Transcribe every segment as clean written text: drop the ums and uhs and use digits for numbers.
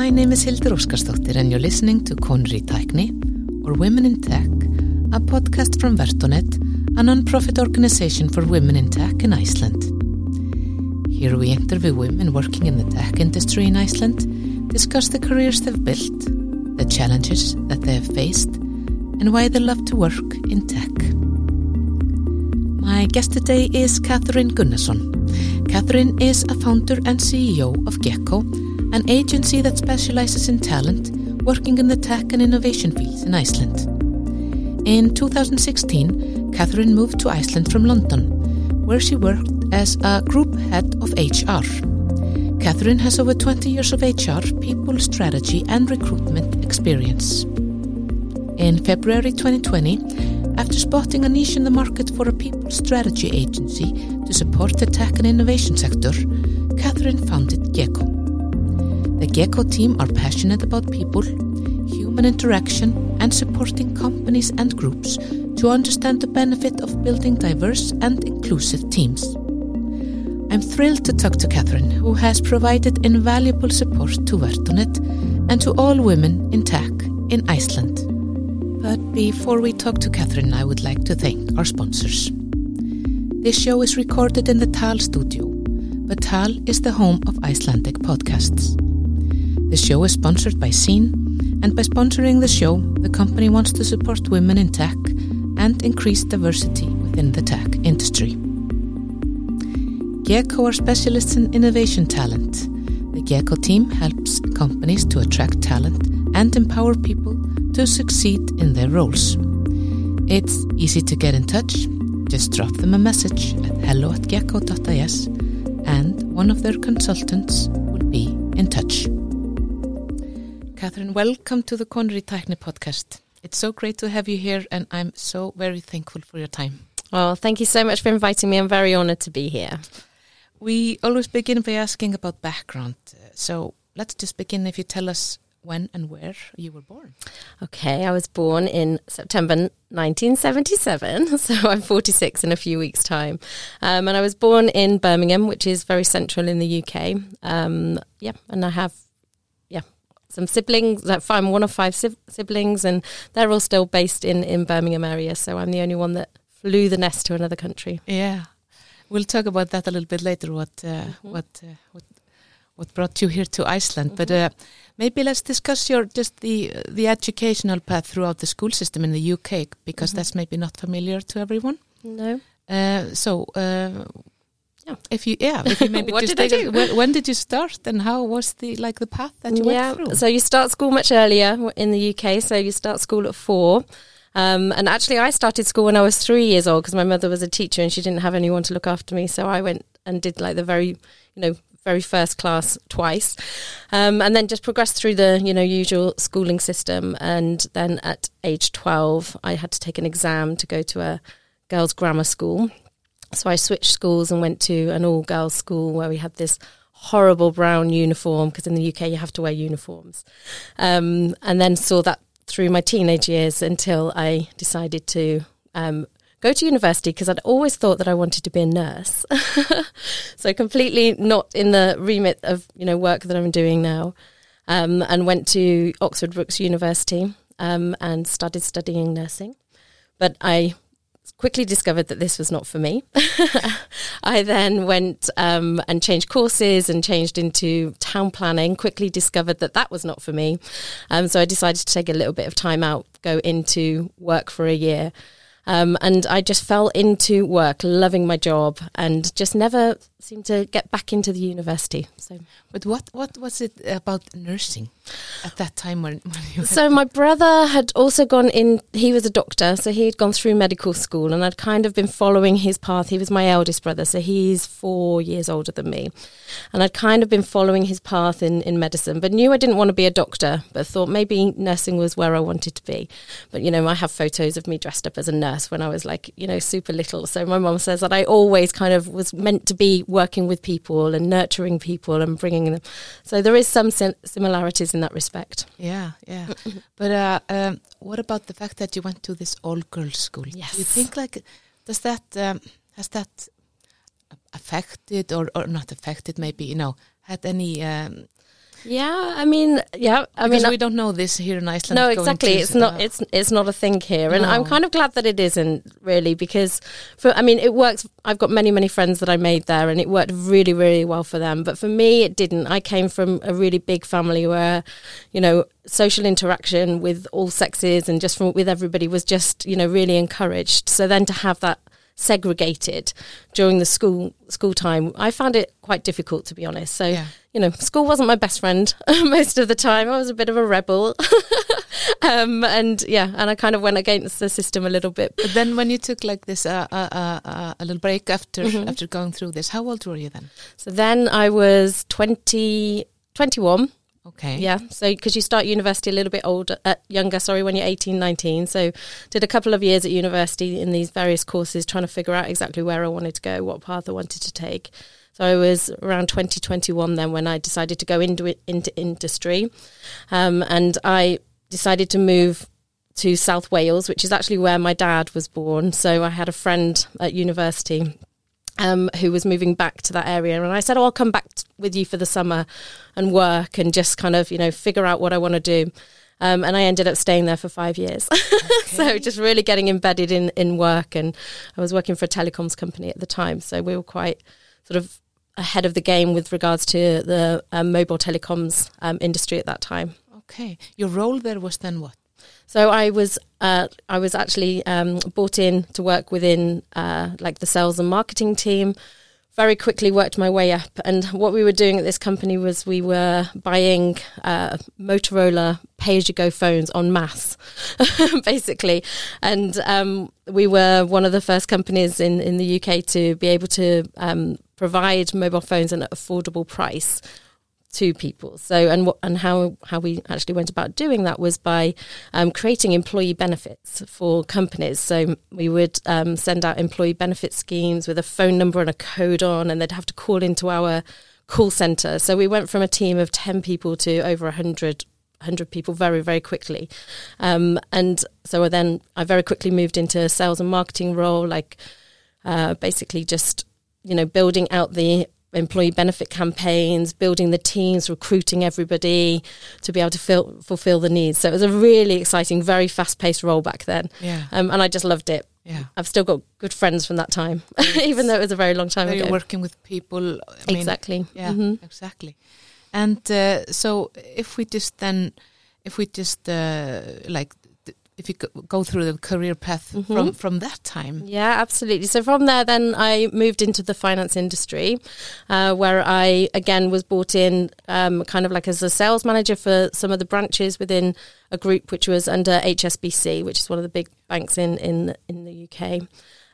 My name is Hildur Óskarsdóttir and you're listening to Konur í Tækni, or Women in Tech, a podcast from Vertonet, a non-profit organization for women in tech in Iceland. Here we interview women working in the tech industry in Iceland, discuss the careers they've built, the challenges that they have faced, and why they love to work in tech. My guest today is Kathryn Gunnarsson. Kathryn is a founder and CEO of Gekko, an agency that specializes in talent, working in the tech and innovation fields in Iceland. In 2016, Kathryn moved to Iceland from London, where she worked as a group head of HR. Kathryn has over 20 years of HR, people strategy and recruitment experience. In February 2020, after spotting a niche in the market for a people strategy agency to support the tech and innovation sector, Kathryn founded Gekko. The Gekko team are passionate about people, human interaction, and supporting companies and groups to understand the benefit of building diverse and inclusive teams. I'm thrilled to talk to Kathryn, who has provided invaluable support to Vertonet and to all women in tech in Iceland. But before we talk to Kathryn, I would like to thank our sponsors. This show is recorded in the TAL studio, but TAL is the home of Icelandic podcasts. The show is sponsored by Scene, and by sponsoring the show, the company wants to support women in tech and increase diversity within the tech industry. Gekko are specialists in innovation talent. The Gekko team helps companies to attract talent and empower people to succeed in their roles. It's easy to get in touch. Just drop them a message at hello@gekko.is and one of their consultants will be in touch. Kathryn, welcome to the Konur í Tækni podcast. It's so great to have you here and I'm so very thankful for your time. Well, thank you so much for inviting me. I'm very honored to be here. We always begin by asking about background. So let's just begin if you tell us when and where you were born. Okay, I was born in September 1977, so I'm 46 in a few weeks' time. And I was born in Birmingham, which is very central in the UK. And I have some siblings. I'm one of 5 siblings, and they're all still based in Birmingham area, so I'm the only one that flew the nest to another country. Yeah, we'll talk about that a little bit later, what brought you here to Iceland. But maybe let's discuss the educational path throughout the school system in the UK, because that's maybe not familiar to everyone. No. If you maybe what just did I do? When did you start and how was the path that you went through? So you start school much earlier in the UK. So you start school at 4. And actually I started school when I was 3 years old because my mother was a teacher and she didn't have anyone to look after me. So I went and did like the very first class twice, and then just progressed through the usual schooling system. And then at age 12 I had to take an exam to go to a girls' grammar school. So I switched schools and went to an all-girls school where we had this horrible brown uniform, because in the UK you have to wear uniforms, and then saw that through my teenage years until I decided to go to university, because I'd always thought that I wanted to be a nurse. So completely not in the remit of work that I'm doing now, and went to Oxford Brookes University and started studying nursing. But I quickly discovered that this was not for me. I then went and changed courses and changed into town planning, quickly discovered that was not for me. So I decided to take a little bit of time out, go into work for a year. And I just fell into work, loving my job, and just never seemed to get back into the university. So, but what was it about nursing at that time when you? So my brother had also gone in. He was a doctor, so he had gone through medical school, and I'd kind of been following his path. He was my eldest brother, so he's 4 years older than me, and I'd kind of been following his path in medicine, but knew I didn't want to be a doctor, but thought maybe nursing was where I wanted to be. But I have photos of me dressed up as a nurse when I was super little. So my mum says that I always kind of was meant to be working with people and nurturing people and bringing them. So there is some similarities in that respect. Yeah. But what about the fact that you went to this all-girls school? Yes. Do you think has that affected or not affected, maybe, had any Yeah, I mean, Because we don't know this here in Iceland. No, exactly. It's not a thing here, and I'm kind of glad that it isn't really, because it works. I've got many friends that I made there, and it worked really, really well for them. But for me, it didn't. I came from a really big family where, social interaction with all sexes and just with everybody was just, really encouraged. So then to have that segregated during the school time, I found it quite difficult, to be honest. So, school wasn't my best friend most of the time. I was a bit of a rebel. And I kind of went against the system a little bit. But then when you took like this a little break after going through this, how old were you then? So then I was 21. Okay. Yeah. So because you start university a little bit younger, when you're 18, 19. So did a couple of years at university in these various courses, trying to figure out exactly where I wanted to go, what path I wanted to take. So I was around 2021 then when I decided to go into industry. And I decided to move to South Wales, which is actually where my dad was born. So I had a friend at university who was moving back to that area. And I said, I'll come back with you for the summer and work and just kind of, figure out what I want to do. And I ended up staying there for 5 years. Okay. So just really getting embedded in work. And I was working for a telecoms company at the time. So we were quite sort of ahead of the game with regards to the mobile telecoms industry at that time. Okay. Your role there was then what? So I was actually brought in to work within like the sales and marketing team. Very quickly worked my way up, and what we were doing at this company was we were buying Motorola pay-as-you-go phones en masse, basically. And we were one of the first companies in the UK to be able to provide mobile phones at an affordable price to people. So and how we actually went about doing that was by creating employee benefits for companies. So we would send out employee benefit schemes with a phone number and a code on, and they'd have to call into our call centre. So we went from a team of 10 people to over 100 people very, very quickly. And so then I very quickly moved into a sales and marketing role, like basically just, building out the employee benefit campaigns, building the teams, recruiting everybody to be able to fulfill the needs. So it was a really exciting, very fast-paced role back then. Yeah. And I just loved it. Yeah. I've still got good friends from that time, even though it was a very long time ago. You're working with people. Exactly. Yeah, exactly. And so if we just if you go through the career path from that time. Yeah, absolutely. So from there, then I moved into the finance industry, where I, again, was brought in kind of like as a sales manager for some of the branches within a group which was under HSBC, which is one of the big banks in the UK.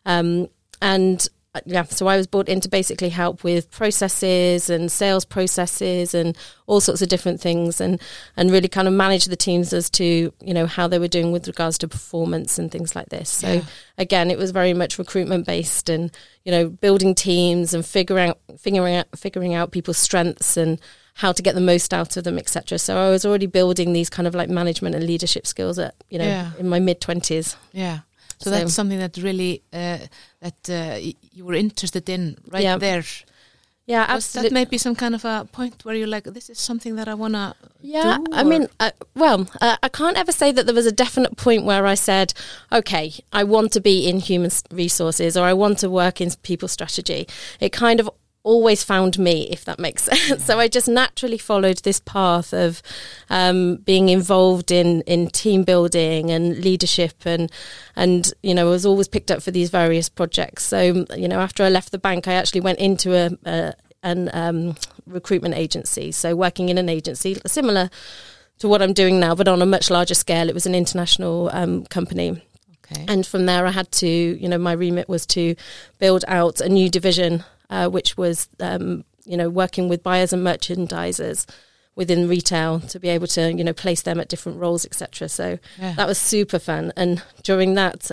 So I was brought in to basically help with processes and sales processes and all sorts of different things, and really kind of manage the teams as to, how they were doing with regards to performance and things like this. So again, it was very much recruitment based and, building teams and figuring out people's strengths and how to get the most out of them, etc. So I was already building these kind of like management and leadership skills at, in my mid-20s. Yeah. So that's something that really you were interested in there. Yeah, Was absolutely. that maybe some kind of a point where you're like, this is something that I want to do? I can't ever say that there was a definite point where I said, okay, I want to be in human resources or I want to work in people strategy. It kind of always found me, if that makes sense. Yeah. So I just naturally followed this path of being involved in team building and leadership and I was always picked up for these various projects. So, after I left the bank, I actually went into a recruitment agency. So working in an agency similar to what I'm doing now, but on a much larger scale. It was an international company. Okay. And from there I had to, my remit was to build out a new division which was, working with buyers and merchandisers within retail to be able to, place them at different roles, etc. So that was super fun. And during that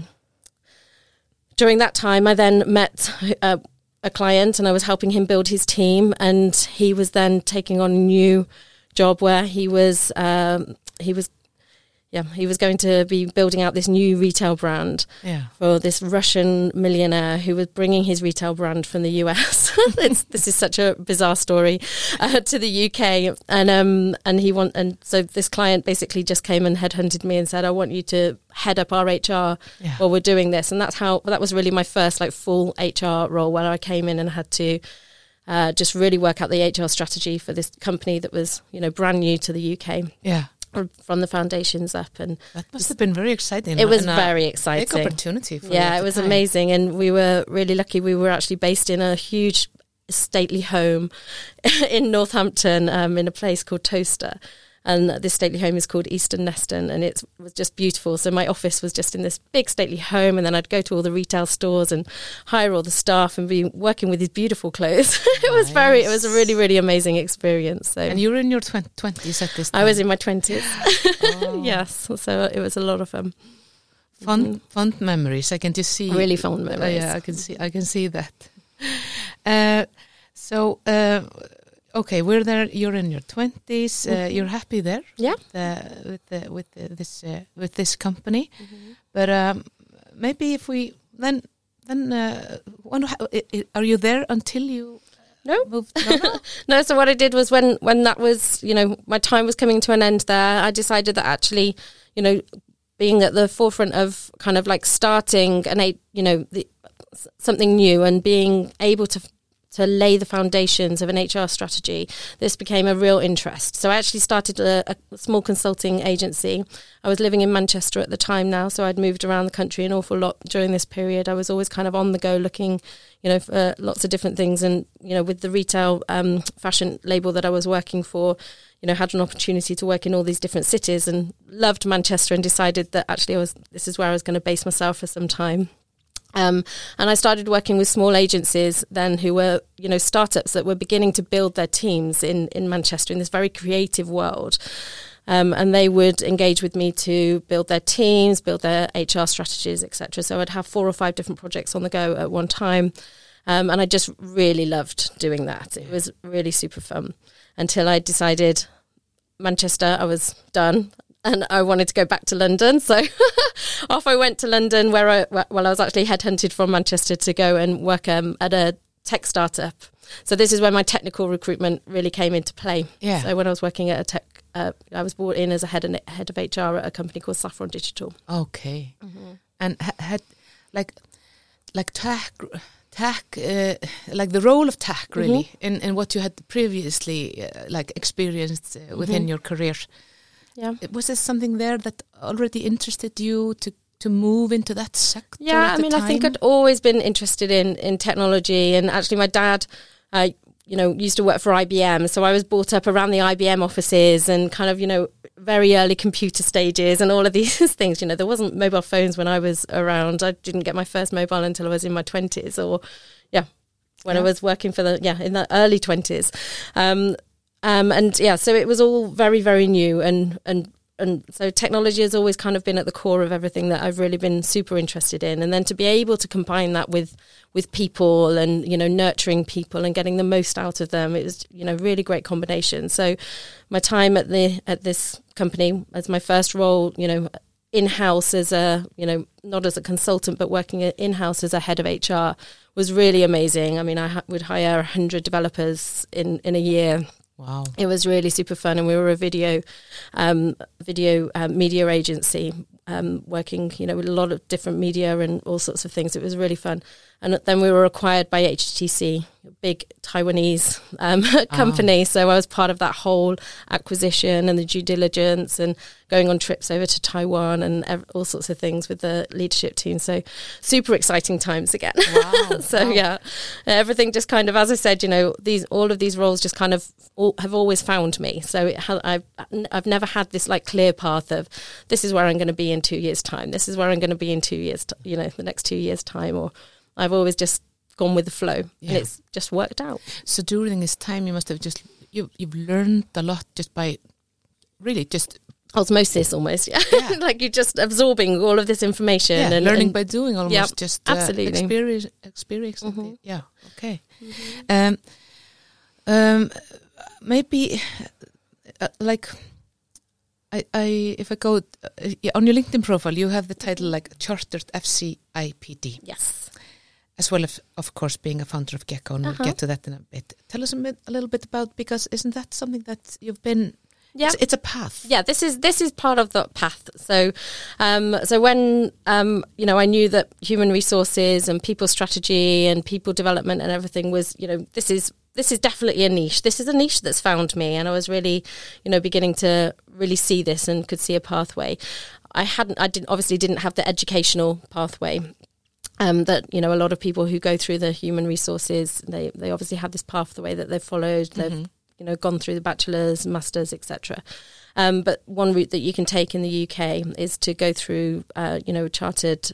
time, I then met a client and I was helping him build his team. And he was then taking on a new job where he was he was going to be building out this new retail brand for this Russian millionaire who was bringing his retail brand from the US. This is such a bizarre story to the UK, and so this client basically just came and headhunted me and said, "I want you to head up our HR while we're doing this." And that was really my first like full HR role, where I came in and had to just really work out the HR strategy for this company that was, brand new to the UK. Yeah. From the foundations up, and that must have been very exciting. It was very exciting. Big opportunity for you. Yeah, it was amazing, and we were really lucky. We were actually based in a huge stately home in Northampton, in a place called Towcester. And this stately home is called Easton Neston, and it was just beautiful. So my office was just in this big stately home, and then I'd go to all the retail stores and hire all the staff and be working with these beautiful clothes. It was a really, really amazing experience. So, and you were in your 20s at this time? I was in my 20s. Yes, so it was a lot of fun. Fond memories. I can just see. Really fond memories. Yeah, I can see that. Okay, we're there. You're in your 20s. You're happy there, with this company. But maybe if we then are you there until you moved? No. No. So what I did was when that was, my time was coming to an end there, I decided that actually, being at the forefront of kind of like starting something new and being able to lay the foundations of an HR strategy, this became a real interest. So I actually started a small consulting agency. I was living in Manchester at the time now, so I'd moved around the country an awful lot during this period. I was always kind of on the go looking, for lots of different things. And, with the retail fashion label that I was working for, had an opportunity to work in all these different cities and loved Manchester and decided that actually this is where I was going to base myself for some time. And I started working with small agencies then who were, startups that were beginning to build their teams in Manchester in this very creative world. And they would engage with me to build their teams, build their HR strategies, etc. So I'd have 4 or 5 different projects on the go at one time. And I just really loved doing that. It was really super fun until I decided Manchester, I was done. And I wanted to go back to London, so off I went to London, where I was actually headhunted from Manchester to go and work at a tech startup. So this is where my technical recruitment really came into play. Yeah. So when I was working at a tech, I was brought in as a head of HR at a company called Saffron Digital. Okay, and had like tech, like the role of tech really in what you had previously experienced within your career. Yeah, was there something there that already interested you to move into that sector? Yeah, I think I'd always been interested in technology, and actually my dad, used to work for IBM, so I was brought up around the IBM offices and kind of, very early computer stages and all of these things. There wasn't mobile phones when I was around. I didn't get my first mobile until I was in my 20s, when I was working for in the early 20s. So it was all very, very new, and so technology has always kind of been at the core of everything that I've really been super interested in. And then to be able to combine that with people and, nurturing people and getting the most out of them, it was, really great combination. So my time at this company as my first role, in-house as a, not as a consultant, but working in-house as a head of HR was really amazing. I mean, I would hire 100 developers in a year. Wow. It was really super fun, and we were a video media agency working, with a lot of different media and all sorts of things. It was really fun. And then we were acquired by HTC, a big Taiwanese company. So I was part of that whole acquisition and the due diligence and going on trips over to Taiwan and all sorts of things with the leadership team. So super exciting times again. Wow. Yeah, everything just kind of, as I said, all of these roles just kind of have always found me. So I've never had this clear path of this is where I'm going to be in 2 years' time. This is where I'm going to be in 2 years, the next 2 years' time. Or I've always just gone with the flow, and it's just worked out. So during this time, you must have you've learned a lot just by really just osmosis, almost. Yeah. You're just absorbing all of this information and learning by doing, almost. Just absolutely experience. Yeah. Okay. Maybe if I go on your LinkedIn profile, you have the title like Chartered FCIPD. Yes. As well as, of course, being a founder of Gecko, and we'll get to that in a bit. Tell us a little bit about, because isn't that something that you've been? Yeah, it's a path. Yeah, this is part of the path. So, so when I knew that human resources and people strategy and people development and everything was, this is definitely a niche. This is a niche that's found me, and I was really, beginning to really see this and could see a pathway. I obviously didn't have the educational pathway. That a lot of people who go through the human resources, they obviously have this pathway that they've followed. They've gone through the bachelor's, masters, etc. But one route that you can take in the UK is to go through chartered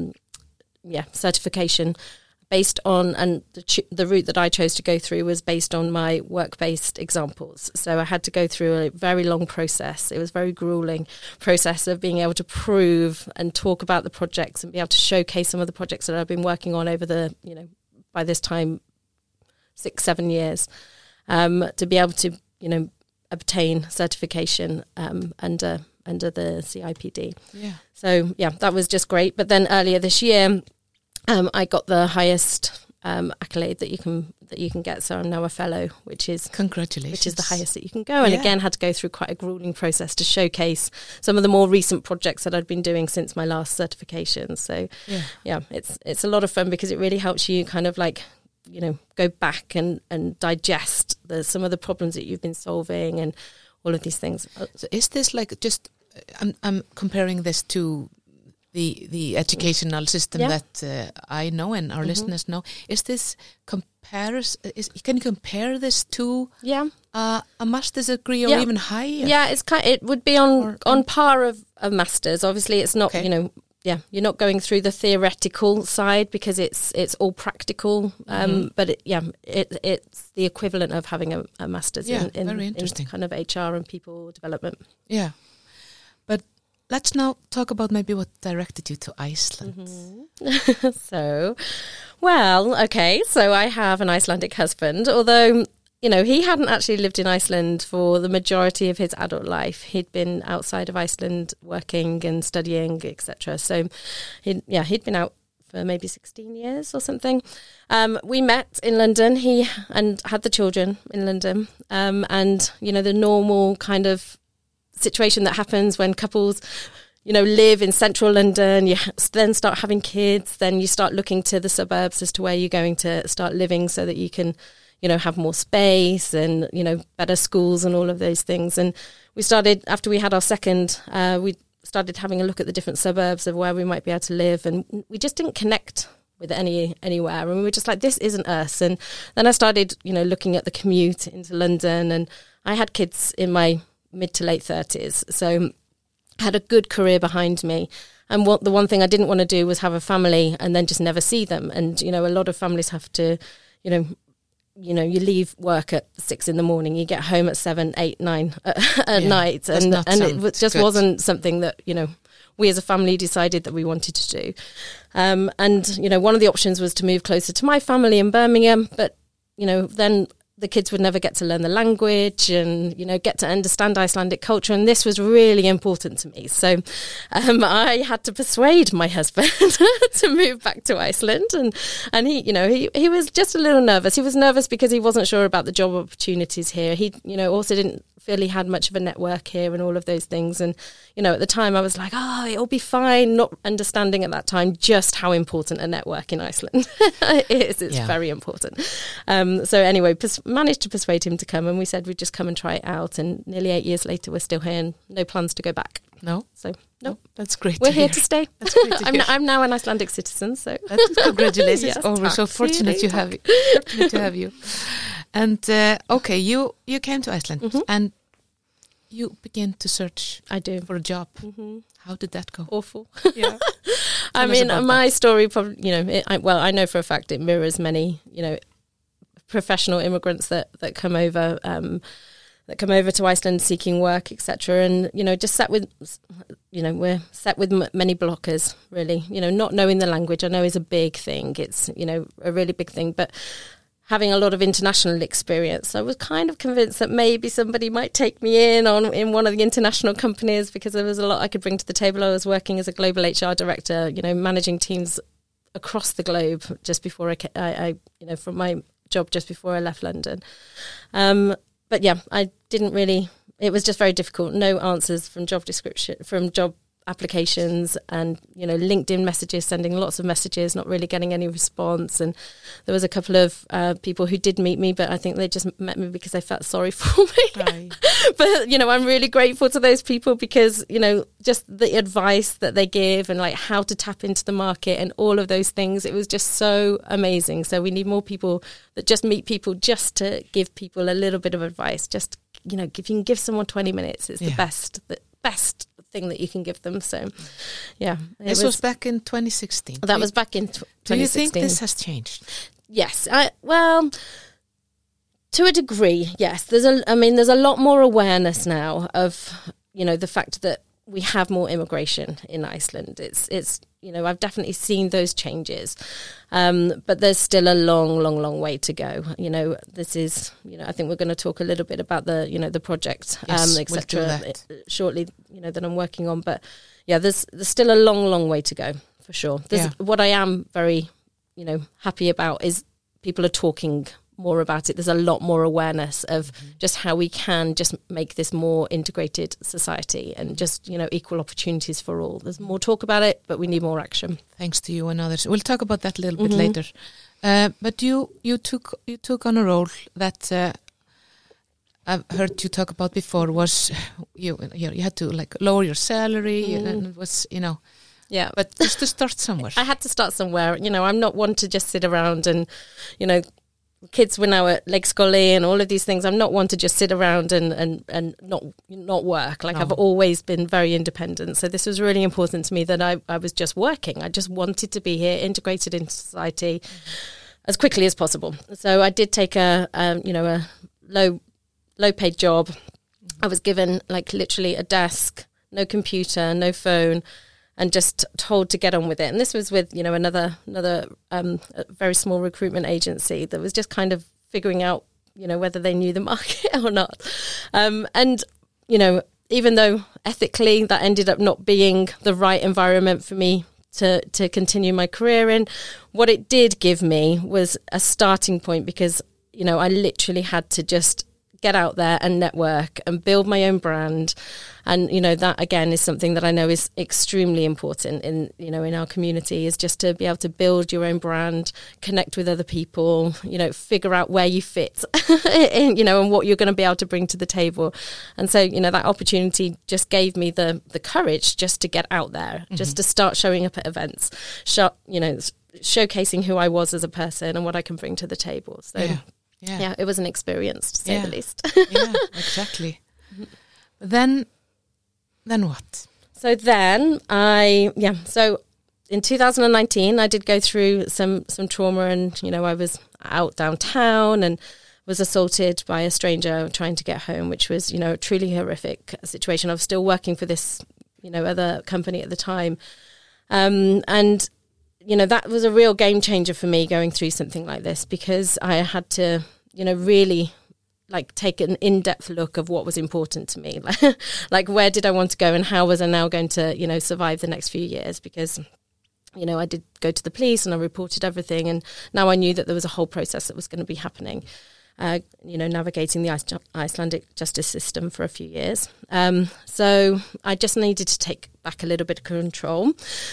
certification based on, and the route that I chose to go through was based on my work-based examples. So I had to go through a very long process. It was a very grueling process of being able to prove and talk about the projects and be able to showcase some of the projects that I've been working on over the, by this time, 6-7 years, to be able to, obtain certification under the CIPD. Yeah. So, that was just great. But then earlier this year, I got the highest accolade that you can get. So I'm now a fellow, which is congratulations, which is the highest that you can go. And again, had to go through quite a grueling process to showcase some of the more recent projects that I'd been doing since my last certification. So it's a lot of fun because it really helps you kind of like, go back and digest some of the problems that you've been solving and all of these things. So is this like just? I'm comparing this to the educational system that I know and our listeners know. Is this can you compare this to a master's degree or even higher? Yeah, it would be on par of a master's. Obviously, it's not you're not going through the theoretical side because it's all practical. But it's the equivalent of having a master's in very interesting. In kind of HR and people development. Yeah, but let's now talk about maybe what directed you to Iceland. So I have an Icelandic husband, although, he hadn't actually lived in Iceland for the majority of his adult life. He'd been outside of Iceland working and studying, etc. So he'd been out for maybe 16 years or something. We met in London, and had the children in London. And, the normal kind of situation that happens when couples live in central London, you then start having kids, then you start looking to the suburbs as to where you're going to start living so that you can have more space and better schools and all of those things. And we started, after we had our second, we started having a look at the different suburbs of where we might be able to live, and we just didn't connect with anywhere, and we were just like, this isn't us. And then I started looking at the commute into London, and I had kids in my mid to late 30s, so I had a good career behind me, and the one thing I didn't want to do was have a family and then just never see them. And a lot of families have to you leave work at 6 a.m, you get home at 7, 8, 9 at night, and it just wasn't something that we as a family decided that we wanted to do. And one of the options was to move closer to my family in Birmingham, but then the kids would never get to learn the language and, get to understand Icelandic culture. And this was really important to me. So I had to persuade my husband to move back to Iceland. And he was just a little nervous. He was nervous because he wasn't sure about the job opportunities here. He, also didn't feel he had much of a network here and all of those things. And, at the time I was like, it'll be fine, not understanding at that time just how important a network in Iceland is. It's very important. So anyway, managed to persuade him to come, and we said we'd just come and try it out. And nearly 8 years later, we're still here and no plans to go back. No? So, no. That's great. We're here to stay. That's great to hear. I'm now an Icelandic citizen, so. Congratulations. Yes, we're so fortunate to have you. And, you came to Iceland and you began to search for a job. How did that go? Awful. Yeah. I mean, my story probably, I know for a fact it mirrors many, professional immigrants that come over to Iceland seeking work, etc. And, just we're set with many blockers, really. Not knowing the language, I know is a big thing. It's, a really big thing. But having a lot of international experience. I was kind of convinced that maybe somebody might take me in one of the international companies, because there was a lot I could bring to the table. I was working as a global HR director, managing teams across the globe just before I from my job just before I left London. But yeah, I didn't really, it was just very difficult. No answers from job applications, and LinkedIn messages, sending lots of messages, not really getting any response. And there was a couple of people who did meet me, but I think they just met me because they felt sorry for me. Right. But I'm really grateful to those people, because just the advice that they give, and like how to tap into the market and all of those things, it was just so amazing. So we need more people that just meet people just to give people a little bit of advice. Just if you can give someone 20 minutes, it's the best thing that you can give them. So yeah, this was back in 2016. That was back in 2016. Do you think this has changed? Yes, well, to a degree, yes. There's a lot more awareness now of the fact that we have more immigration in Iceland. It's I've definitely seen those changes, but there's still a long way to go. This is I think we're going to talk a little bit about the project, etc. shortly. That I'm working on, but yeah, there's still a long way to go for sure. What I am very happy about is people are talking more about it. There's a lot more awareness of just how we can just make this more integrated society, and just equal opportunities for all. There's more talk about it, but we need more action. Thanks to you and others. We'll talk about that a little bit later. But you took on a role that I've heard you talk about before. Was you had to like lower your salary, and it was yeah. But just to start somewhere. I had to start somewhere. I'm not one to just sit around and kids were now at Lake Scully and all of these things. I'm not one to just sit around and not work. Like, I've always been very independent. So this was really important to me, that I was just working. I just wanted to be here, integrated into society as quickly as possible. So I did take a low paid job. I was given like literally a desk, no computer, no phone, and just told to get on with it. And this was with, another very small recruitment agency that was just kind of figuring out, whether they knew the market or not. And even though ethically that ended up not being the right environment for me to continue my career in, what it did give me was a starting point, because, I literally had to just get out there and network and build my own brand. And, that again is something that I know is extremely important in our community, is just to be able to build your own brand, connect with other people, figure out where you fit, and what you're going to be able to bring to the table. And so, that opportunity just gave me the courage just to get out there, just to start showing up at events, showcasing who I was as a person and what I can bring to the table. So yeah, it was an experience, to say the least. Yeah, exactly. Then what? So then so in 2019, I did go through some trauma, and, I was out downtown and was assaulted by a stranger trying to get home, which was, a truly horrific situation. I was still working for this, other company at the time. And that was a real game changer for me, going through something like this, because I had to, really like take an in-depth look of what was important to me. Like, where did I want to go, and how was I now going to, survive the next few years? Because, I did go to the police and I reported everything, and now I knew that there was a whole process that was going to be happening. Navigating the Icelandic justice system for a few years. So I just needed to take back a little bit of control.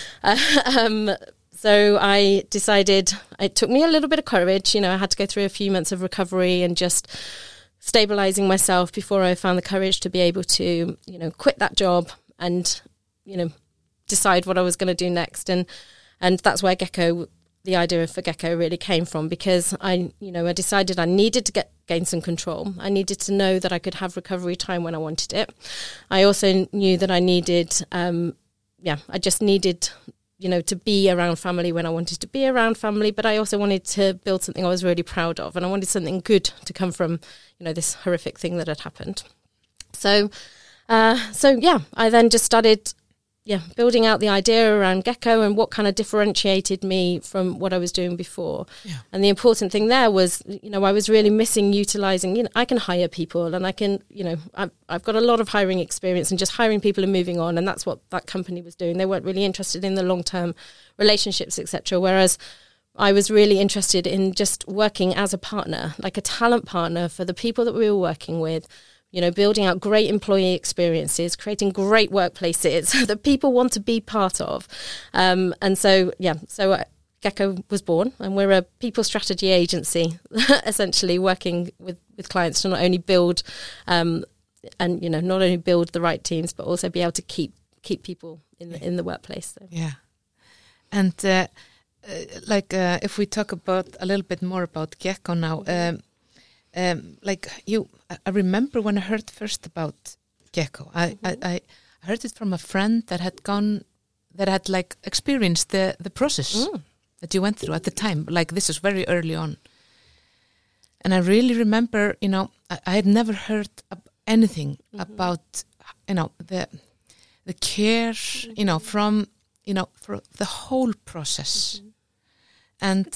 So I decided, it took me a little bit of courage. I had to go through a few months of recovery and just stabilizing myself before I found the courage to be able to, quit that job and, decide what I was going to do next. And that's where Gekko, the idea for Gekko really came from, because I decided I needed to gain some control. I needed to know that I could have recovery time when I wanted it. I also knew that I needed, I just needed, to be around family when I wanted to be around family, but I also wanted to build something I was really proud of, and I wanted something good to come from, this horrific thing that had happened. So I then just started building out the idea around Gecko and what kind of differentiated me from what I was doing before. Yeah. And the important thing there was, I was really missing utilising, I can hire people and I can, I've got a lot of hiring experience and just hiring people and moving on. And that's what that company was doing. They weren't really interested in the long-term relationships, etc. Whereas I was really interested in just working as a partner, like a talent partner for the people that we were working with, building out great employee experiences, creating great workplaces that people want to be part of. And so Gecko was born, and we're a people strategy agency, essentially working with clients to not only build not only build the right teams, but also be able to keep people in the workplace. So. Yeah. And if we talk about a little bit more about Gecko now, I remember when I heard first about Gecko, I heard it from a friend that had experienced the process that you went through at the time. Like, this is very early on. And I really remember, I had never heard anything about, the care, from, for the whole process. And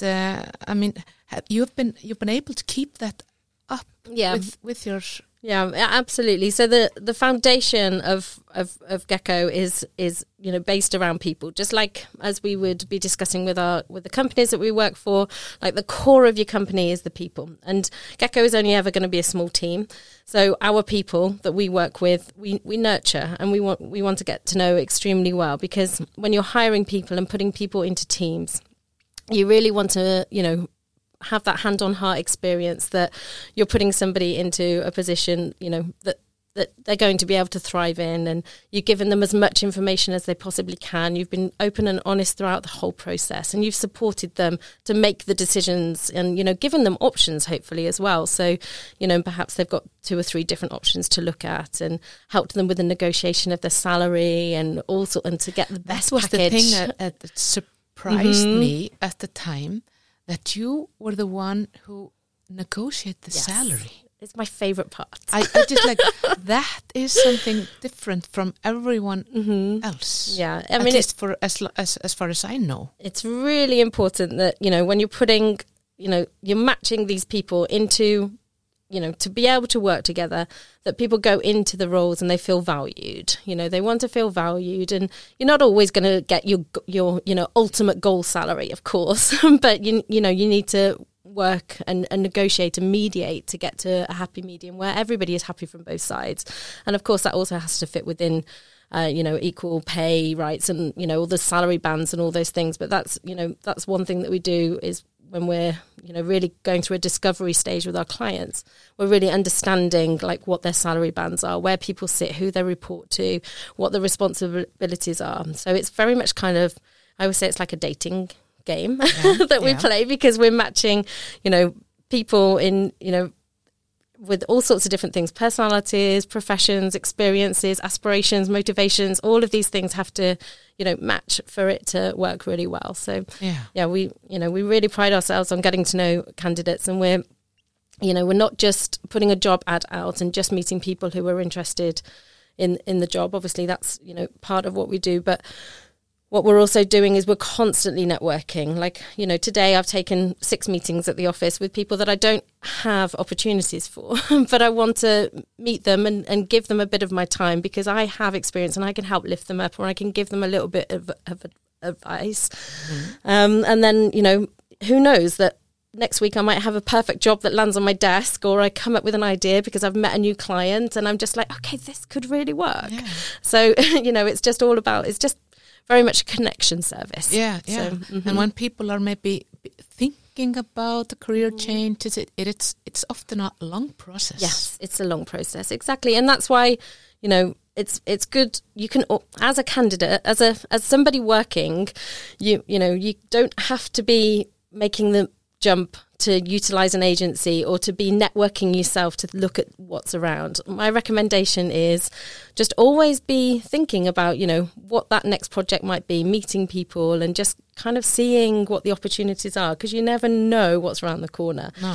you've been able to keep that up with your... Yeah, absolutely. So the foundation of Gecko is based around people, just like as we would be discussing with the companies that we work for. Like, the core of your company is the people, and Gecko is only ever going to be a small team. So our people that we work with, we nurture, and we want to get to know extremely well, because when you're hiring people and putting people into teams, you really want to have that hand-on-heart experience that you're putting somebody into a position, that they're going to be able to thrive in, and you've given them as much information as they possibly can. You've been open and honest throughout the whole process, and you've supported them to make the decisions and, given them options, hopefully, as well. So, perhaps they've got 2 or 3 different options to look at, and helped them with the negotiation of their salary and also, and to get the best package. That was the thing that surprised me at the time, that you were the one who negotiated the salary. It's my favourite part. I just that is something different from everyone else. Yeah, at least for as far as I know. It's really important that, when you're putting, you're matching these people into, to be able to work together, that people go into the roles and they feel valued. They want to feel valued, and you're not always going to get your ultimate goal salary, of course, but you need to work and negotiate and mediate to get to a happy medium where everybody is happy from both sides. And of course that also has to fit within equal pay rights and all the salary bands and all those things. But that's one thing that we do is when we're really going through a discovery stage with our clients, we're really understanding what their salary bands are, where people sit, who they report to, what the responsibilities are. So it's very much I would say it's like a dating game that we play, because we're matching people in with all sorts of different things: personalities, professions, experiences, aspirations, motivations. All of these things have to match for it to work really well. So we really pride ourselves on getting to know candidates, and we're not just putting a job ad out and just meeting people who are interested in the job. Obviously that's part of what we do, but what we're also doing is we're constantly networking. Today I've taken 6 meetings at the office with people that I don't have opportunities for, but I want to meet them and give them a bit of my time, because I have experience and I can help lift them up, or I can give them a little bit of advice. And then, who knows that next week I might have a perfect job that lands on my desk, or I come up with an idea because I've met a new client and I'm just like, okay, this could really work. Yeah. So, it's just all about, it's just very much a connection service. Yeah. So, and when people are maybe thinking about a career change, it's often a long process. Yes, it's a long process, exactly. And that's why, it's good. You can, as a candidate, as somebody working, you don't have to be making the jump to utilise an agency or to be networking yourself to look at what's around. My recommendation is just always be thinking about, what that next project might be, meeting people and just kind of seeing what the opportunities are, because you never know what's around the corner. No.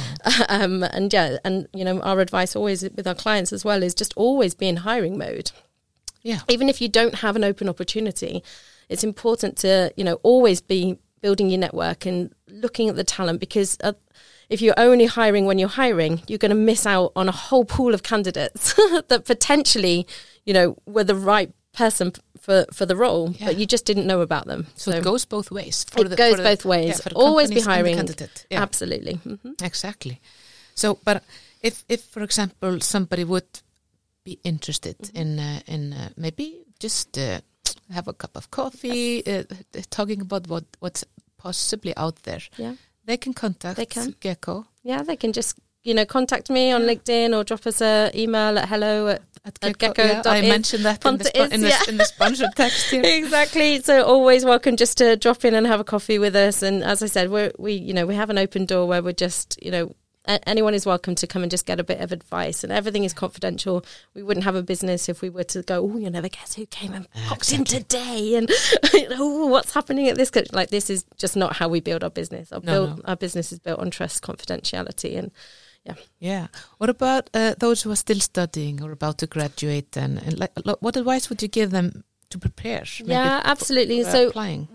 And our advice always with our clients as well is just always be in hiring mode. Yeah. Even if you don't have an open opportunity, it's important to, always be building your network and looking at the talent, because if you're only hiring when you're hiring, you're going to miss out on a whole pool of candidates that potentially, were the right person for the role, but you just didn't know about them. So it goes both ways. It goes both ways. For the always be companies and the hiring. candidate. Yeah. Absolutely. Mm-hmm. Exactly. So, but if for example, somebody would be interested in maybe just have a cup of coffee, talking about what's possibly out there. Yeah. They can contact Gekko. Yeah, they can just, contact me on LinkedIn or drop us an email at hello@gekko.is. Yeah, I mentioned that in the sponsor text here. Exactly. So always welcome just to drop in and have a coffee with us. And as I said, we have an open door where we're just, anyone is welcome to come and just get a bit of advice, and everything is confidential. We wouldn't have a business if we were to go, oh, you never guess who came and popped in today, and what's happening at this. Like, this is just not how we build our business. Our business is built on trust, confidentiality, and yeah. What about those who are still studying or about to graduate? And what advice would you give them to prepare? Yeah, absolutely. So applying.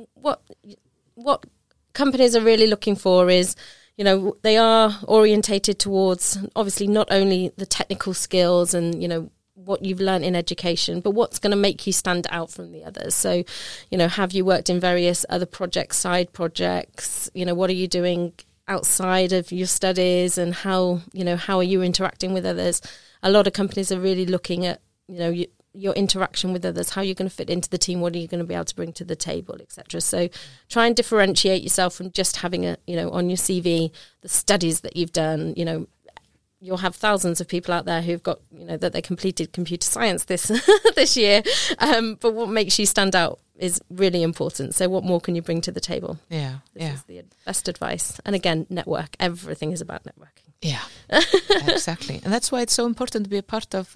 What companies are really looking for is, they are orientated towards, obviously, not only the technical skills and, what you've learned in education, but what's going to make you stand out from the others. So, have you worked in various other projects, side projects? What are you doing outside of your studies, and how are you interacting with others? A lot of companies are really looking at, your interaction with others, how you're going to fit into the team, what are you going to be able to bring to the table, etc. So try and differentiate yourself from just having on your CV the studies that you've done. You'll have thousands of people out there who've got, that they completed computer science this year. But what makes you stand out is really important. So what more can you bring to the table? Yeah. This is the best advice. And again, network. Everything is about networking. Yeah, exactly. And that's why it's so important to be a part of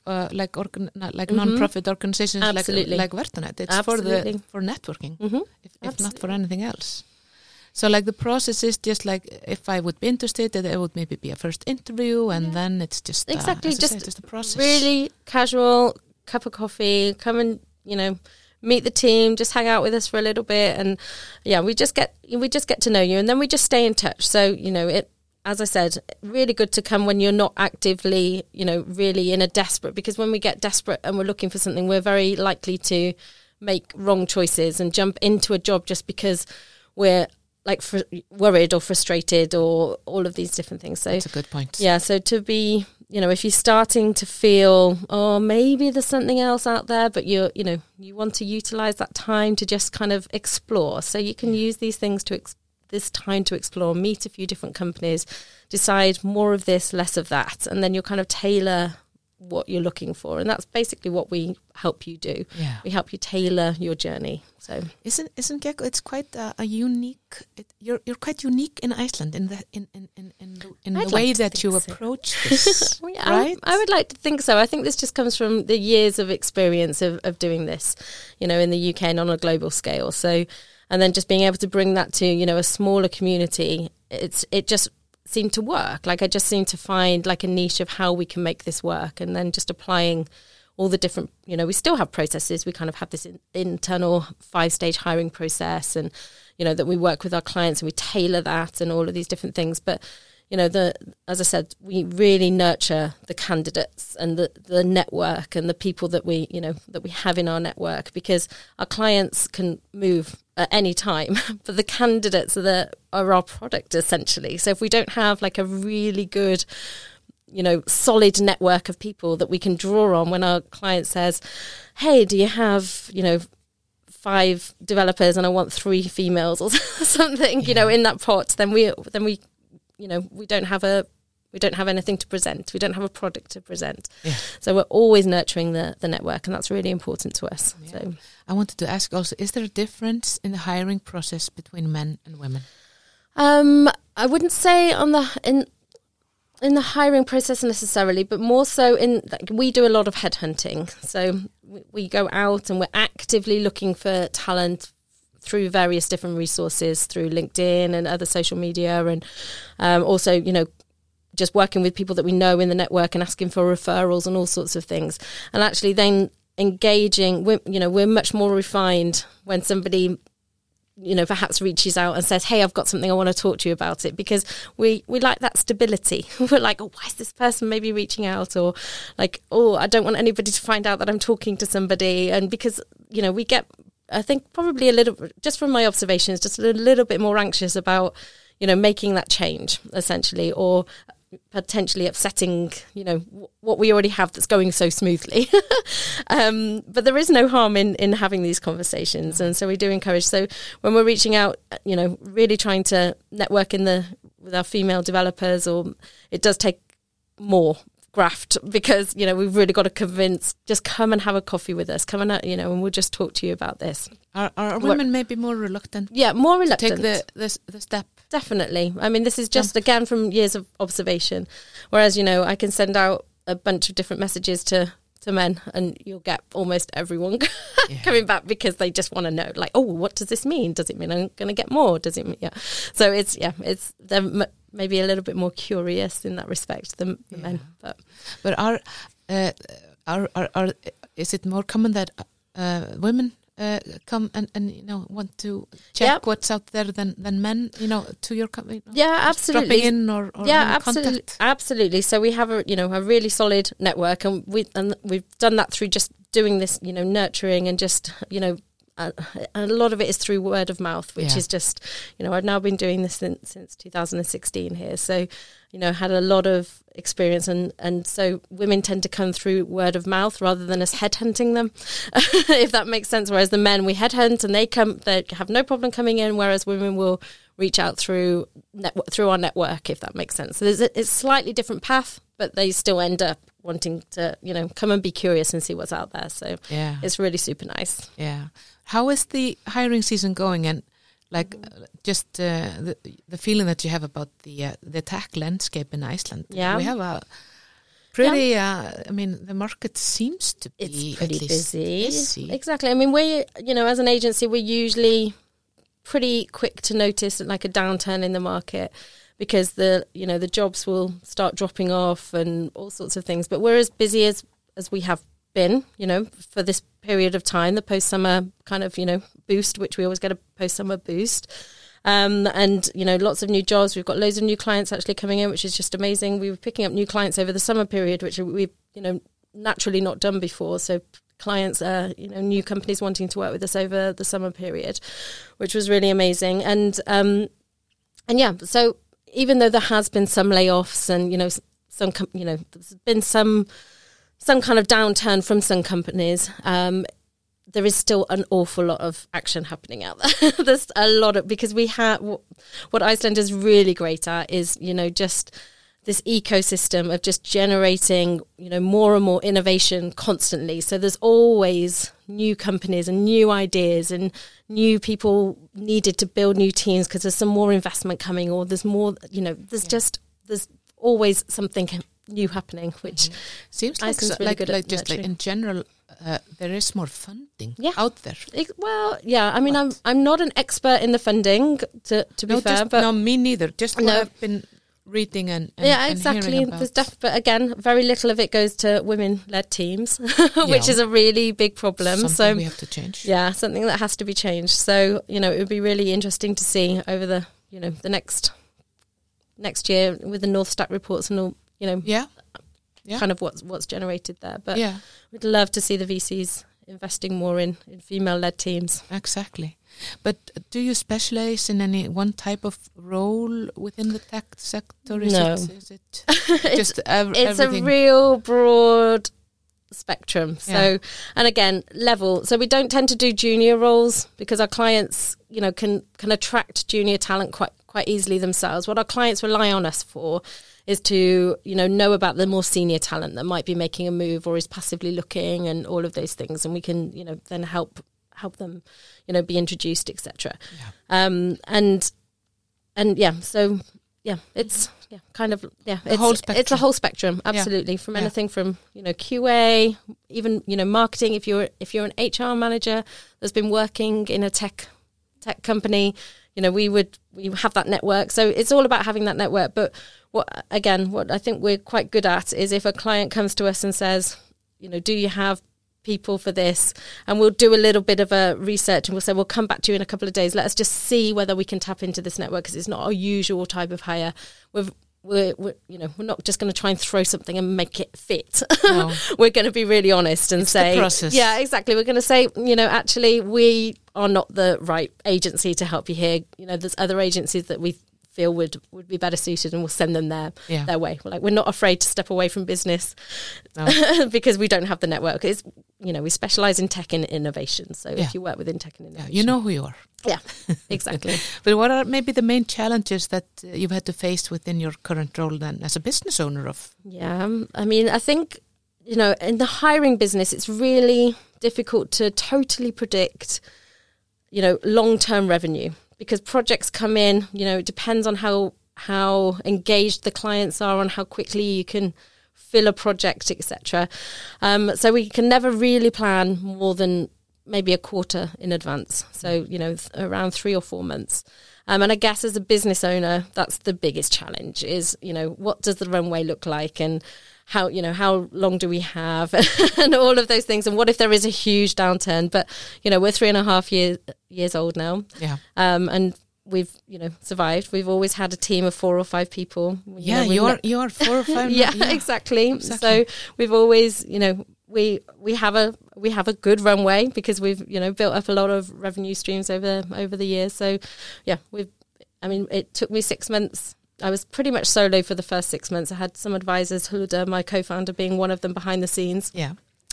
non-profit organizations like Vertunet. It's for networking, if not for anything else. So like the process is just like, if I would be interested, it would maybe be a first interview, and then it's just just a process. Really casual cup of coffee, come and meet the team, just hang out with us for a little bit, and we just get to know you, and then we just stay in touch. So as I said, really good to come when you're not actively, really in a desperate, because when we get desperate and we're looking for something, we're very likely to make wrong choices and jump into a job just because we're worried or frustrated or all of these different things. So that's a good point. Yeah, so to be, if you're starting to feel, oh, maybe there's something else out there, but you want to utilize that time to just kind of explore. So you can use these things this time to explore, meet a few different companies, decide more of this, less of that, and then you'll kind of tailor what you're looking for. And that's basically what we help you do. Yeah. We help you tailor your journey. So isn't Gekko? It's quite a unique. You're quite unique in Iceland in the way that you approach this. Right? I would like to think so. I think this just comes from the years of experience of doing this, in the UK and on a global scale. So. And then just being able to bring that to, a smaller community, it just seemed to work. Like I just seemed to find like a niche of how we can make this work, and then just applying all the different, we still have processes. We kind of have this internal 5-stage hiring process, and, that we work with our clients and we tailor that and all of these different things. But, as I said, we really nurture the candidates and the network and the people that we have in our network, because our clients can move at any time, but the candidates are our product essentially. So if we don't have like a really good, solid network of people that we can draw on when our client says, hey, do you have, 5 developers and I want 3 females or something, in that pot, then we don't have anything to present. We don't have a product to present. Yeah. So we're always nurturing the network, and that's really important to us. Yeah. So I wanted to ask also, is there a difference in the hiring process between men and women? I wouldn't say in the hiring process necessarily, but more so we do a lot of headhunting. So we go out and we're actively looking for talent through various different resources, through LinkedIn and other social media, and also, just working with people that we know in the network and asking for referrals and all sorts of things. And actually then engaging. We're much more refined when somebody, perhaps reaches out and says, hey, I've got something, I want to talk to you about it, because we like that stability. We're like, oh, why is this person maybe reaching out? Or like, oh, I don't want anybody to find out that I'm talking to somebody. And because, we get, I think probably a little, just from my observations, just a little bit more anxious about, making that change essentially, or potentially upsetting, what we already have that's going so smoothly. But there is no harm in having these conversations. And so we do encourage. So when we're reaching out, really trying to network with our female developers, or it does take more graft, because, we've really got to convince, just come and have a coffee with us, come and, and we'll just talk to you about this. Are women maybe more reluctant? Yeah, more reluctant. To take the step. Definitely. I mean, this is just, again, from years of observation. Whereas, I can send out a bunch of different messages to men, and you'll get almost everyone coming back, because they just want to know, like, oh, what does this mean? Does it mean I'm going to get more? Does it mean, So they're maybe a little bit more curious in that respect than the men. But is it more common that women come and want to check what's out there than men, to your company? Yeah, absolutely. Dropping in or contact? Absolutely. So we have a really solid network, and we've done that through just doing this, nurturing, and just, a lot of it is through word of mouth, which is just, I've now been doing this since 2016 here. So, had a lot of experience, and so women tend to come through word of mouth rather than us headhunting them, if that makes sense. Whereas the men we headhunt, and they have no problem coming in, whereas women will reach out through our network, if that makes sense. So it's a slightly different path, but they still end up wanting to, come and be curious and see what's out there. So it's really super nice. Yeah. How is the hiring season going? And just the feeling that you have about the tech landscape in Iceland. Yeah. We have a pretty, the market seems to be it's pretty at least busy. Exactly. I mean, we, as an agency, we're usually pretty quick to notice like a downturn in the market, because the jobs will start dropping off and all sorts of things. But we're as busy as we have been, for this period of time, the post-summer kind of, boost, which we always get a post-summer boost. And, lots of new jobs. We've got loads of new clients actually coming in, which is just amazing. We were picking up new clients over the summer period, which we've, naturally not done before. So clients, new companies wanting to work with us over the summer period, which was really amazing. And so even though there has been some layoffs and, there's been some kind of downturn from some companies, there is still an awful lot of action happening out there. There's a lot of, because we have, what Iceland is really great at is, just this ecosystem of just generating, more and more innovation constantly. So there's always new companies and new ideas and new people needed to build new teams because there's some more investment coming, or there's more, there's always something new happening, which seems like really good at just in general, there is more funding out there. I mean, I'm not an expert in the funding, to be fair, but no, me neither. Just what I've been reading and exactly. And hearing about. But again, very little of it goes to women-led teams, which is a really big problem. Something we have to change. Yeah, something that has to be changed. So it would be really interesting to see over the the next year with the North Stack reports and all. Kind of what's generated there. But we'd love to see the VCs investing more in female-led teams. Exactly. But do you specialize in any one type of role within the tech sector? No. Is it just everything? It's a real broad spectrum. So, and again, level. So we don't tend to do junior roles because our clients, can attract junior talent quite easily themselves. What our clients rely on us for is to, know about the more senior talent that might be making a move or is passively looking and all of those things. And we can, then help them, be introduced, etc. It's kind of, it's a whole spectrum. Absolutely. From anything from, QA, even, marketing. If you're an HR manager that's been working in a tech company, we have that network. So it's all about having that network. But what I think we're quite good at is if a client comes to us and says, do you have people for this, and we'll do a little bit of a research, and we'll say we'll come back to you in a couple of days. Let us just see whether we can tap into this network, because it's not our usual type of hire. We're not just going to try and throw something and make it fit. No. We're going to be really honest and say, the process. Yeah, exactly. We're going to say, actually, we are not the right agency to help you here. There's other agencies that we feel would be better suited, and we'll send them their way. We're not afraid to step away from business because we don't have the network. It's, we specialize in tech and innovation. So if you work within tech and innovation, you know who you are. Yeah, exactly. But what are maybe the main challenges that you've had to face within your current role then as a business owner of? Yeah, I think, in the hiring business, it's really difficult to totally predict, long-term revenue, because projects come in, it depends on how engaged the clients are, on how quickly you can fill a project, etc. So we can never really plan more than maybe a quarter in advance. So, around 3 or 4 months. And I guess as a business owner, that's the biggest challenge is, what does the runway look like, and how long do we have and all of those things. And what if there is a huge downturn? But, we're 3.5 years old now. Yeah. And we've, survived. We've always had a team of 4 or 5 people. You are 4 or 5. Yeah, exactly. So we've always, we have a good runway because we've built up a lot of revenue streams over the years. So yeah, it took me 6 months. I was pretty much solo for the first 6 months. I had some advisors, Hulda, my co-founder, being one of them behind the scenes. Yeah.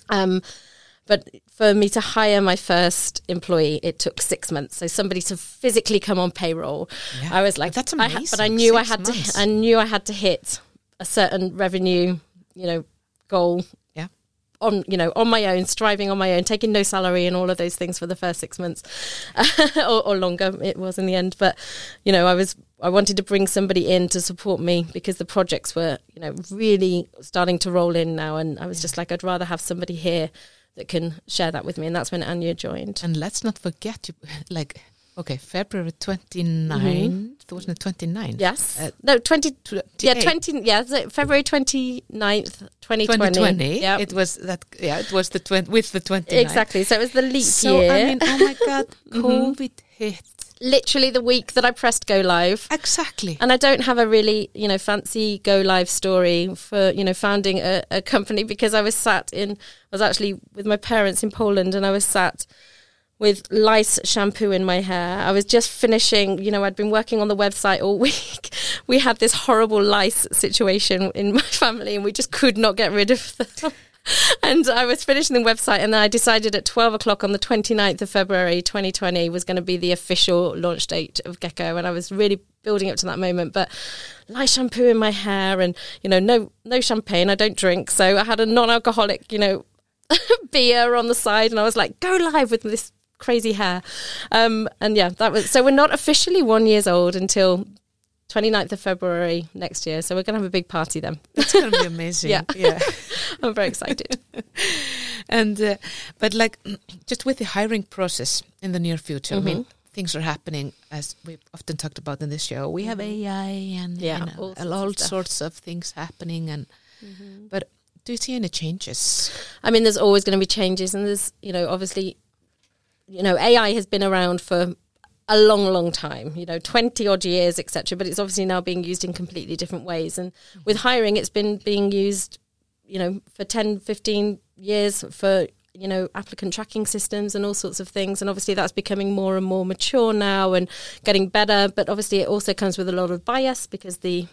But for me to hire my first employee, it took 6 months. So somebody to physically come on payroll. Yeah. I was like, that's amazing. But I knew I had to hit a certain revenue, goal. On my own, striving on my own, taking no salary and all of those things for the first 6 months or longer it was in the end. But, I wanted to bring somebody in to support me because the projects were, really starting to roll in now. And I was just like, I'd rather have somebody here that can share that with me. And that's when Anya joined. And let's not forget, February 29th, wasn't it 29th? Yes. No, 20, February 29th, 2020. Yeah. It was that, it was with the 29th. Exactly. So it was the leap year. So, oh my God, COVID hit. Literally the week that I pressed go live. Exactly. And I don't have a really, fancy go live story for, founding a company, because I was actually with my parents in Poland, and I was sat with lice shampoo in my hair. I was just finishing, I'd been working on the website all week. We had this horrible lice situation in my family, and we just could not get rid of them. And I was finishing the website, and then I decided at 12 o'clock on the 29th of February 2020 was going to be the official launch date of Gecko. And I was really building up to that moment. But lice shampoo in my hair, and, no champagne. I don't drink. So I had a non-alcoholic, beer on the side, and I was like, go live with this crazy hair. So we're not officially 1 year old until 29th of February next year. So we're going to have a big party then. That's going to be amazing. Yeah. I'm very excited. And, but just with the hiring process in the near future, I mean, things are happening, as we've often talked about in this show. We have AI and all sorts of things happening. And but do you see any changes? I mean, there's always going to be changes. And there's, obviously, AI has been around for a long, long time, 20 odd years, etc. But it's obviously now being used in completely different ways. And with hiring, it's been being used, for 10, 15 years for, applicant tracking systems and all sorts of things. And obviously that's becoming more and more mature now and getting better. But obviously it also comes with a lot of bias, because the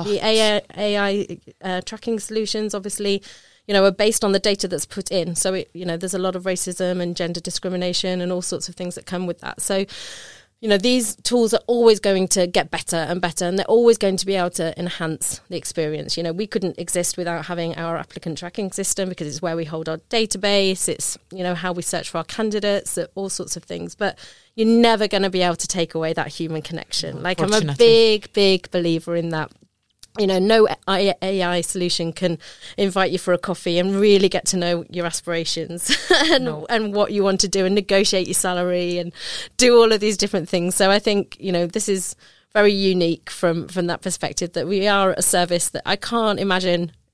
AI tracking solutions, obviously, are based on the data that's put in. So, there's a lot of racism and gender discrimination and all sorts of things that come with that. So, these tools are always going to get better and better, and they're always going to be able to enhance the experience. We couldn't exist without having our applicant tracking system, because it's where we hold our database. It's, how we search for our candidates, all sorts of things. But you're never going to be able to take away that human connection. I'm a big, big believer in that. No AI solution can invite you for a coffee and really get to know your aspirations and what you want to do, and negotiate your salary and do all of these different things. So I think, this is very unique from that perspective, that we are a service that I can't imagine,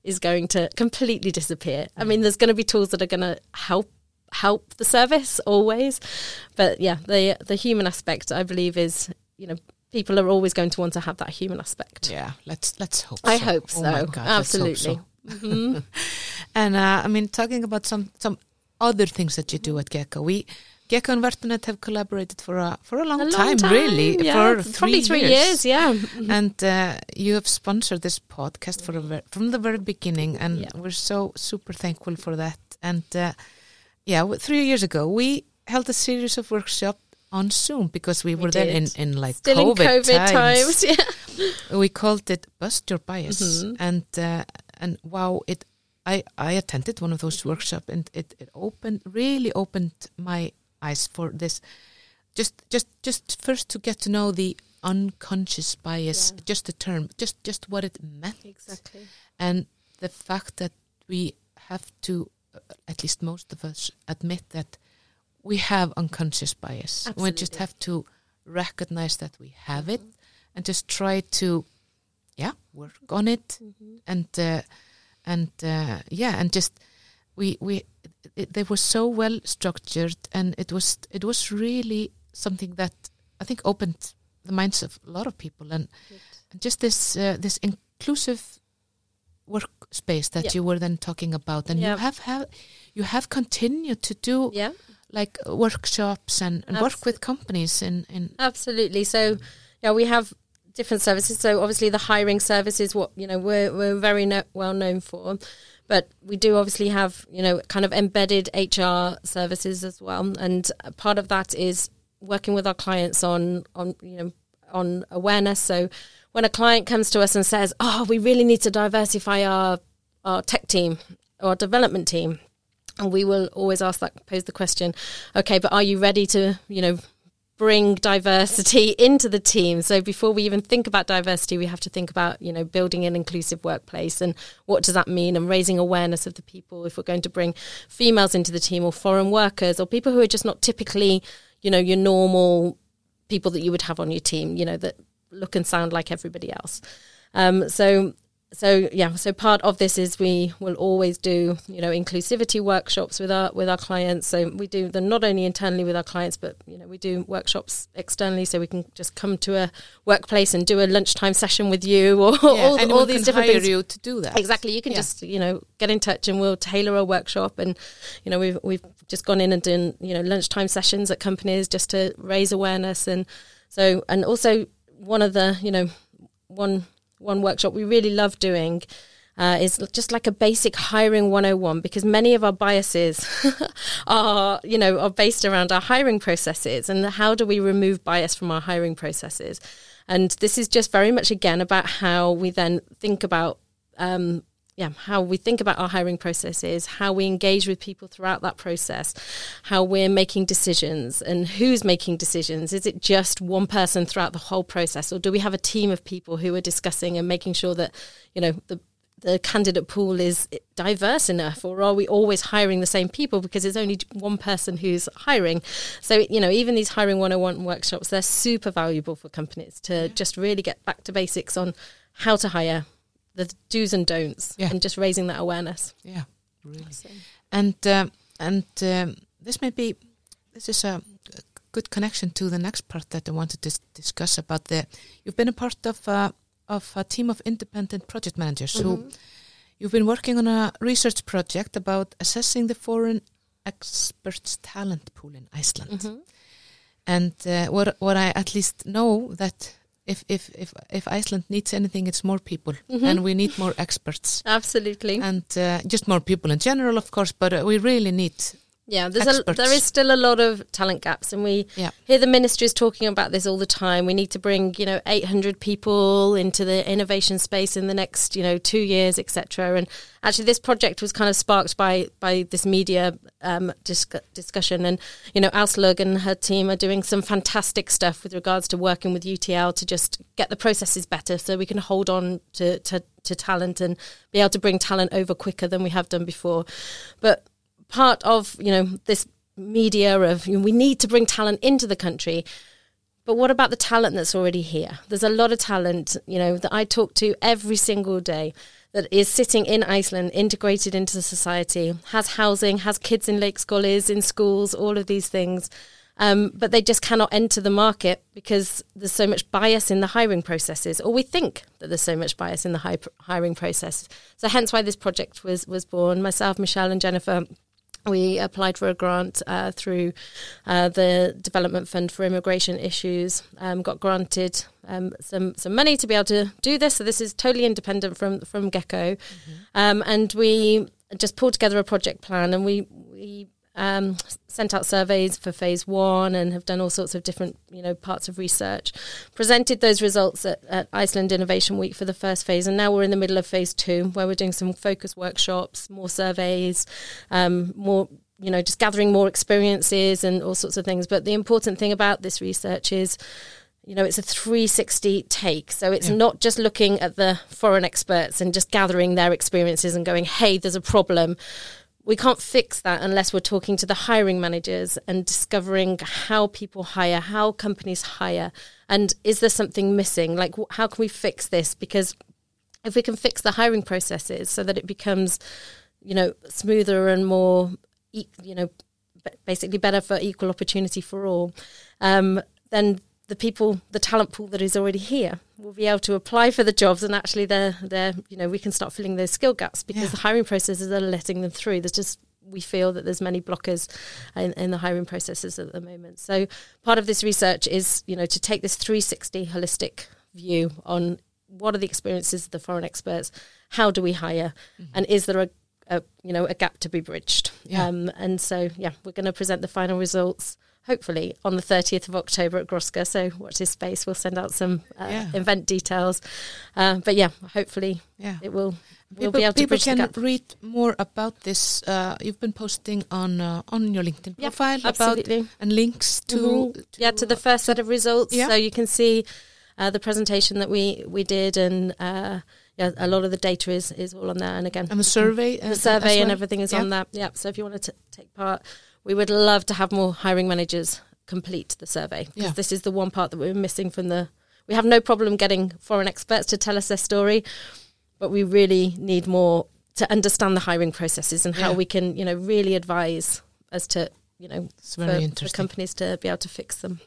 is going to completely disappear. I mean, there's going to be tools that are going to help the service always, but yeah, the human aspect, I believe, is, you know, people are always going to want to have that human aspect. Yeah, let's hope. I hope so. Oh my God, absolutely. Let's hope so. And I mean, talking about some other things that you do at Gekko, Gekko and Vertunet have collaborated for a long time, really, yeah, for probably 3 years, yeah. And you have sponsored this podcast from the very beginning, and we're so super thankful for that. And 3 years ago, we held a series of workshops on Zoom because we were then in like still COVID in COVID times. Yeah. We called it Bust Your Bias, and wow, I attended one of those workshops, and it really opened my eyes for this. Just first to get to know the unconscious bias, just the term, just what it meant, exactly, and the fact that we have to, at least most of us, admit that we have unconscious bias. Absolutely. We just have to recognize that we have it, and just try to, work on it, and just they were so well structured, and it was really something that I think opened the minds of a lot of people, and just this inclusive workspace that you were then talking about, and you have continued to do like workshops and work with companies in absolutely. So we have different services. So obviously the hiring service is what, you know, we're very well known for, but we do obviously have, you know, kind of embedded HR services as well, and part of that is working with our clients on awareness. So when a client comes to us and says, we really need to diversify our tech team or development team, and we will always pose the question, okay, but are you ready to, you know, bring diversity into the team? So before we even think about diversity, we have to think about, you know, building an inclusive workplace, and what does that mean, and raising awareness of the people. If we're going to bring females into the team, or foreign workers, or people who are just not typically, you know, your normal people that you would have on your team, you know, that look and sound like everybody else. So part of this is we will always do, you know, inclusivity workshops with our clients. So we do them not only internally with our clients, but, you know, we do workshops externally, so we can just come to a workplace and do a lunchtime session with you, or all these different things. You to do that. Exactly. You can just, you know, get in touch, and we'll tailor a workshop. And, you know, we've just gone in and done, you know, lunchtime sessions at companies just to raise awareness. And so, and also one of the, you know, one workshop we really love doing is just like a basic hiring 101, because many of our biases are based around our hiring processes, and how do we remove bias from our hiring processes. And this is just very much, again, about how we then think about how we think about our hiring processes, how we engage with people throughout that process, how we're making decisions, and who's making decisions. Is it just one person throughout the whole process, or do we have a team of people who are discussing and making sure that, you know, the candidate pool is diverse enough, or are we always hiring the same people because there's only one person who's hiring? So, you know, even these hiring 101 workshops, they're super valuable for companies to just really get back to basics on how to hire, the do's and don'ts, and just raising that awareness. Yeah, really. And this is a good connection to the next part that I wanted to discuss about. You've been a part of a team of independent project managers. So you've been working on a research project about assessing the foreign experts talent pool in Iceland. And what I at least know that if Iceland needs anything, it's more people, and we need more experts. Absolutely. And just more people in general, of course, but we really need there is still a lot of talent gaps, and we hear the ministries talking about this all the time. We need to bring, 800 people into the innovation space in the next, 2 years, etc. And actually, this project was kind of sparked by this media discussion. And, Áslaug and her team are doing some fantastic stuff with regards to working with UTL to just get the processes better so we can hold on to talent and be able to bring talent over quicker than we have done before. But part of, this media of we need to bring talent into the country. But what about the talent that's already here? There's a lot of talent, that I talk to every single day that is sitting in Iceland, integrated into society, has housing, has kids in leikskólis, in schools, all of these things. But they just cannot enter the market because there's so much bias in the hiring processes, or we think that there's so much bias in the hiring process. So hence why this project was born. Myself, Michelle and Jennifer, we applied for a grant through the Development Fund for Immigration Issues, got granted some money to be able to do this. So this is totally independent from Gecko. And we just pulled together a project plan, and we sent out surveys for phase 1 and have done all sorts of different, parts of research, presented those results at Iceland Innovation Week for the first phase. And now we're in the middle of phase 2, where we're doing some focus workshops, more surveys, more, just gathering more experiences and all sorts of things. But the important thing about this research is, it's a 360 take. So it's not just looking at the foreign experts and just gathering their experiences and going, hey, there's a problem. We can't fix that unless we're talking to the hiring managers and discovering how people hire, how companies hire, and is there something missing? Like, how can we fix this? Because if we can fix the hiring processes so that it becomes, smoother and more, basically better for equal opportunity for all, then the talent pool that is already here will be able to apply for the jobs, and actually we can start filling those skill gaps because the hiring processes are letting them through. We feel that there's many blockers in the hiring processes at the moment. So part of this research is, to take this 360 holistic view on what are the experiences of the foreign experts, how do we hire, and is there a gap to be bridged? And so, we're going to present the final results hopefully on the 30th of October at Groska. So watch this space. We'll send out some event details. But hopefully it will. We'll be able to bridge the gap. People can read more about this. You've been posting on your LinkedIn profile absolutely. And links to the first set of results. So you can see the presentation that we did, and a lot of the data is all on there. And again, and the survey, and everything is on that. So if you wanted to take part, we would love to have more hiring managers complete the survey, because this is the one part that we're missing from we have no problem getting foreign experts to tell us their story, but we really need more to understand the hiring processes and how we can, really advise as to, for companies to be able to fix them.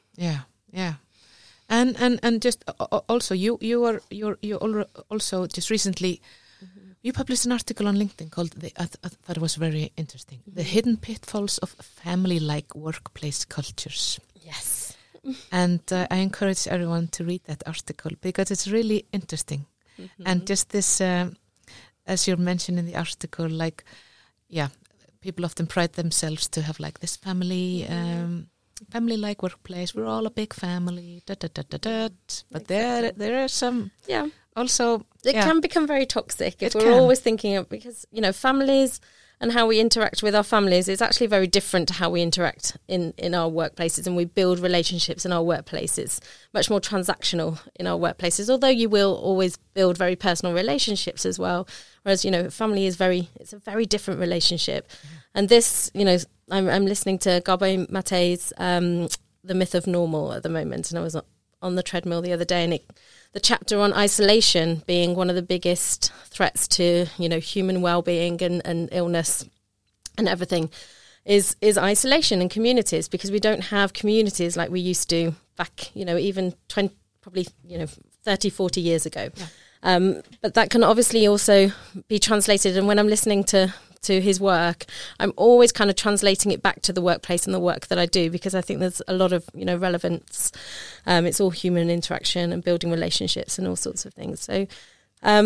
And just also you also just recently you published an article on LinkedIn called I thought it was very interesting. The hidden pitfalls of family-like workplace cultures. Yes. And I encourage everyone to read that article because it's really interesting. And just this, as you're mentioning in the article, people often pride themselves to have like this family-like workplace. We're all a big family. But there are some also it can become very toxic if we're always thinking of, because families and how we interact with our families is actually very different to how we interact in our workplaces, and we build relationships in our workplaces, much more transactional in our workplaces, although you will always build very personal relationships as well, whereas family is it's a very different relationship. And this, I'm listening to Gabor Mate's The Myth of Normal at the moment, and I was on the treadmill the other day, and the chapter on isolation being one of the biggest threats to human well-being and illness and everything is isolation in communities, because we don't have communities like we used to back even 30, 40 years ago. But that can obviously also be translated, and when I'm listening to his work, I'm always kind of translating it back to the workplace and the work that I do, because I think there's a lot of relevance. It's all human interaction and building relationships and all sorts of things. So I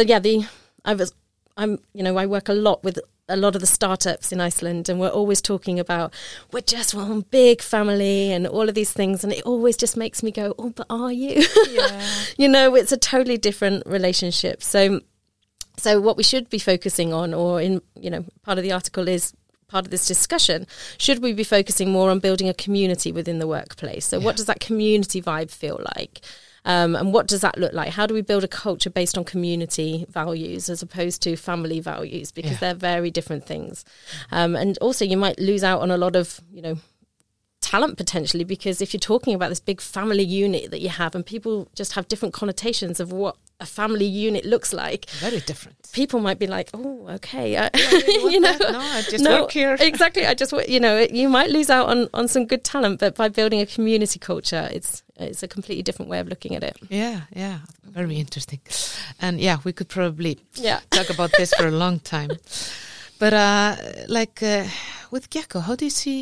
work a lot with a lot of the startups in Iceland, and we're always talking about we're just one big family and all of these things, and it always just makes me go, oh, but are you? It's a totally different relationship. So what we should be focusing on, or in, part of the article is part of this discussion, should we be focusing more on building a community within the workplace? So what does that community vibe feel like? And what does that look like? How do we build a culture based on community values as opposed to family values? Because they're very different things. And also you might lose out on a lot of, talent potentially, because if you're talking about this big family unit that you have, and people just have different connotations of what a family unit looks like. Very different. People might be like, oh, okay. You know, no, I just work here. Exactly. You might lose out on some good talent, but by building a community culture, it's a completely different way of looking at it. Yeah. Very interesting. And we could probably talk about this for a long time. But with Gecko, how do you see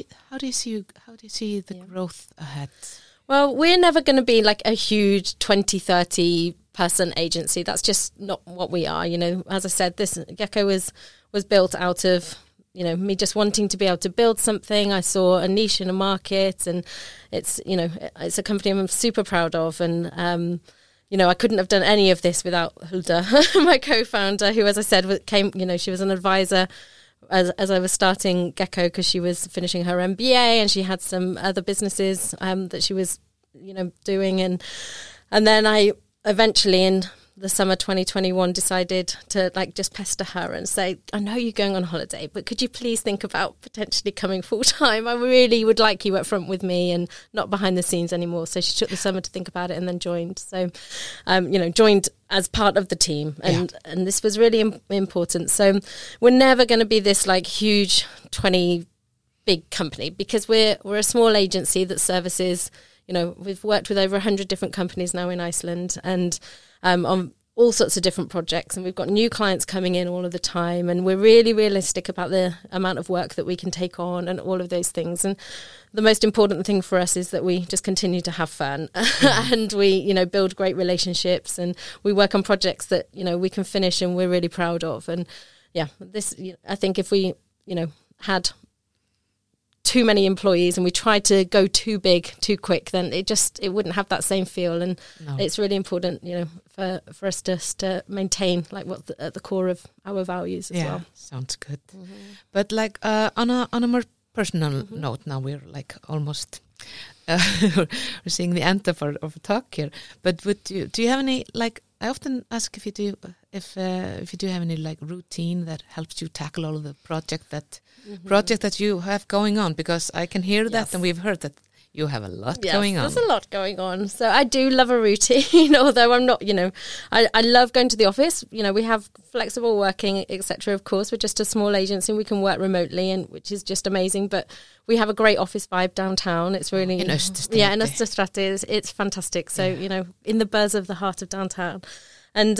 the growth ahead? Well, we're never going to be like a huge 20, 30 person agency. That's just not what we are. You know, as I said, this Gecko was built out of, you know, me just wanting to be able to build something. I saw a niche in a market, and it's a company I'm super proud of. And, I couldn't have done any of this without Hulda, my co-founder, who, as I said, she was an advisor as I was starting Gecko, because she was finishing her MBA and she had some other businesses that she was, doing. And then I eventually, in the summer 2021, decided to just pester her and say, I know you're going on holiday, but could you please think about potentially coming full time? I really would like you up front with me and not behind the scenes anymore. So she took the summer to think about it and then joined. So, joined as part of the team. And this was really important. So we're never going to be this huge 20 big company, because we're a small agency that services, we've worked with over 100 different companies now in Iceland, and on all sorts of different projects, and we've got new clients coming in all of the time, and we're really realistic about the amount of work that we can take on and all of those things. And the most important thing for us is that we just continue to have fun and we, build great relationships, and we work on projects that, we can finish and we're really proud of. And this, I think if we, had too many employees and we tried to go too big too quick, then it wouldn't have that same feel. And it's really important, for us to maintain what's at the core of our values as well. Sounds good. But on a more personal note, now we're almost we're seeing the end of our talk here. But do you have any I often ask if you do have any routine that helps you tackle all of the project that you have going on, because I can hear that, and we've heard that you have a lot going on. There's a lot going on. So I do love a routine, although I'm not, I love going to the office. We have flexible working, etc. Of course, we're just a small agency and we can work remotely, and which is just amazing. But we have a great office vibe downtown. It's really in Österstræti. Yeah, in Österstræti. It's fantastic. So in the buzz of the heart of downtown, and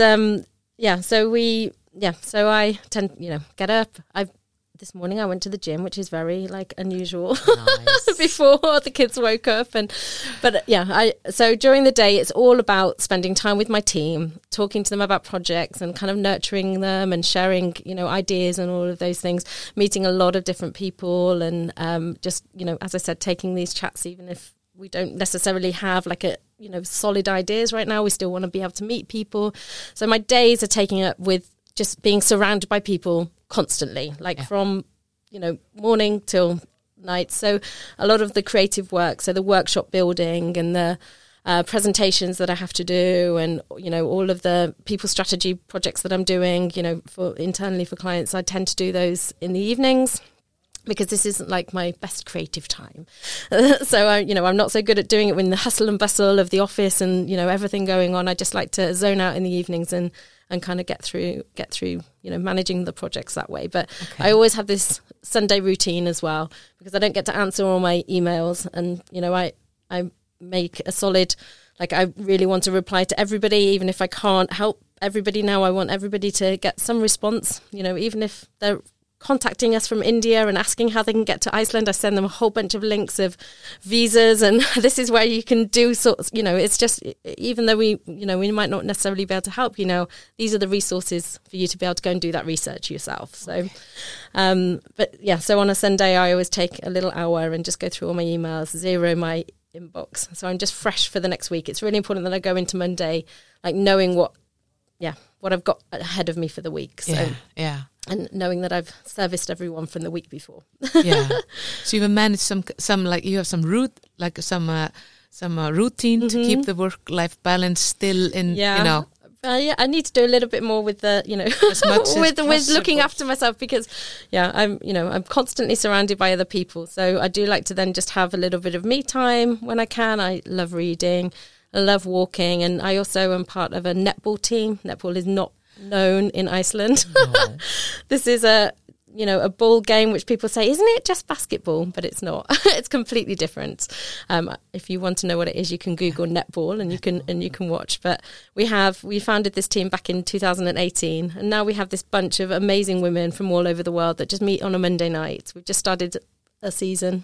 so I tend get up. This morning I went to the gym, which is very unusual. Nice. Before the kids woke up, so during the day it's all about spending time with my team, talking to them about projects and kind of nurturing them and sharing ideas and all of those things, meeting a lot of different people, and just as I said, taking these chats even if we don't necessarily have solid ideas right now. We still want to be able to meet people. So my days are taking up with just being surrounded by people constantly, from morning till night. So a lot of the creative work, so the workshop building and the presentations that I have to do, and all of the people strategy projects that I'm doing for internally for clients, I tend to do those in the evenings, because this isn't my best creative time. So I'm not so good at doing it when the hustle and bustle of the office and everything going on. I just like to zone out in the evenings and kind of get through managing the projects that way. But I always have this Sunday routine as well, because I don't get to answer all my emails, and I make a solid, I really want to reply to everybody, even if I can't help everybody now. I want everybody to get some response, even if they're contacting us from India and asking how they can get to Iceland. I send them a whole bunch of links of visas, and this is where you can do sorts. It's just, even though we might not necessarily be able to help, these are the resources for you to be able to go and do that research yourself. So, so on a Sunday, I always take a little hour and just go through all my emails, zero my inbox. So I'm just fresh for the next week. It's really important that I go into Monday, knowing what I've got ahead of me for the week. So, and knowing that I've serviced everyone from the week before. So you've managed some you have some routine to keep the work-life balance still in, Yeah, I need to do a little bit more with the, As much as with looking possible. after myself, because I'm constantly surrounded by other people. So I do like to then just have a little bit of me time when I can. I love reading, I love walking, and I also am part of a netball team. Netball is not known in Iceland. No. This is a ball game, which people say, isn't it just basketball? But it's not. It's completely different. If you want to know what it is, you can Google netball and you can watch. But we founded this team back in 2018, and now we have this bunch of amazing women from all over the world that just meet on a Monday night. We've just started a season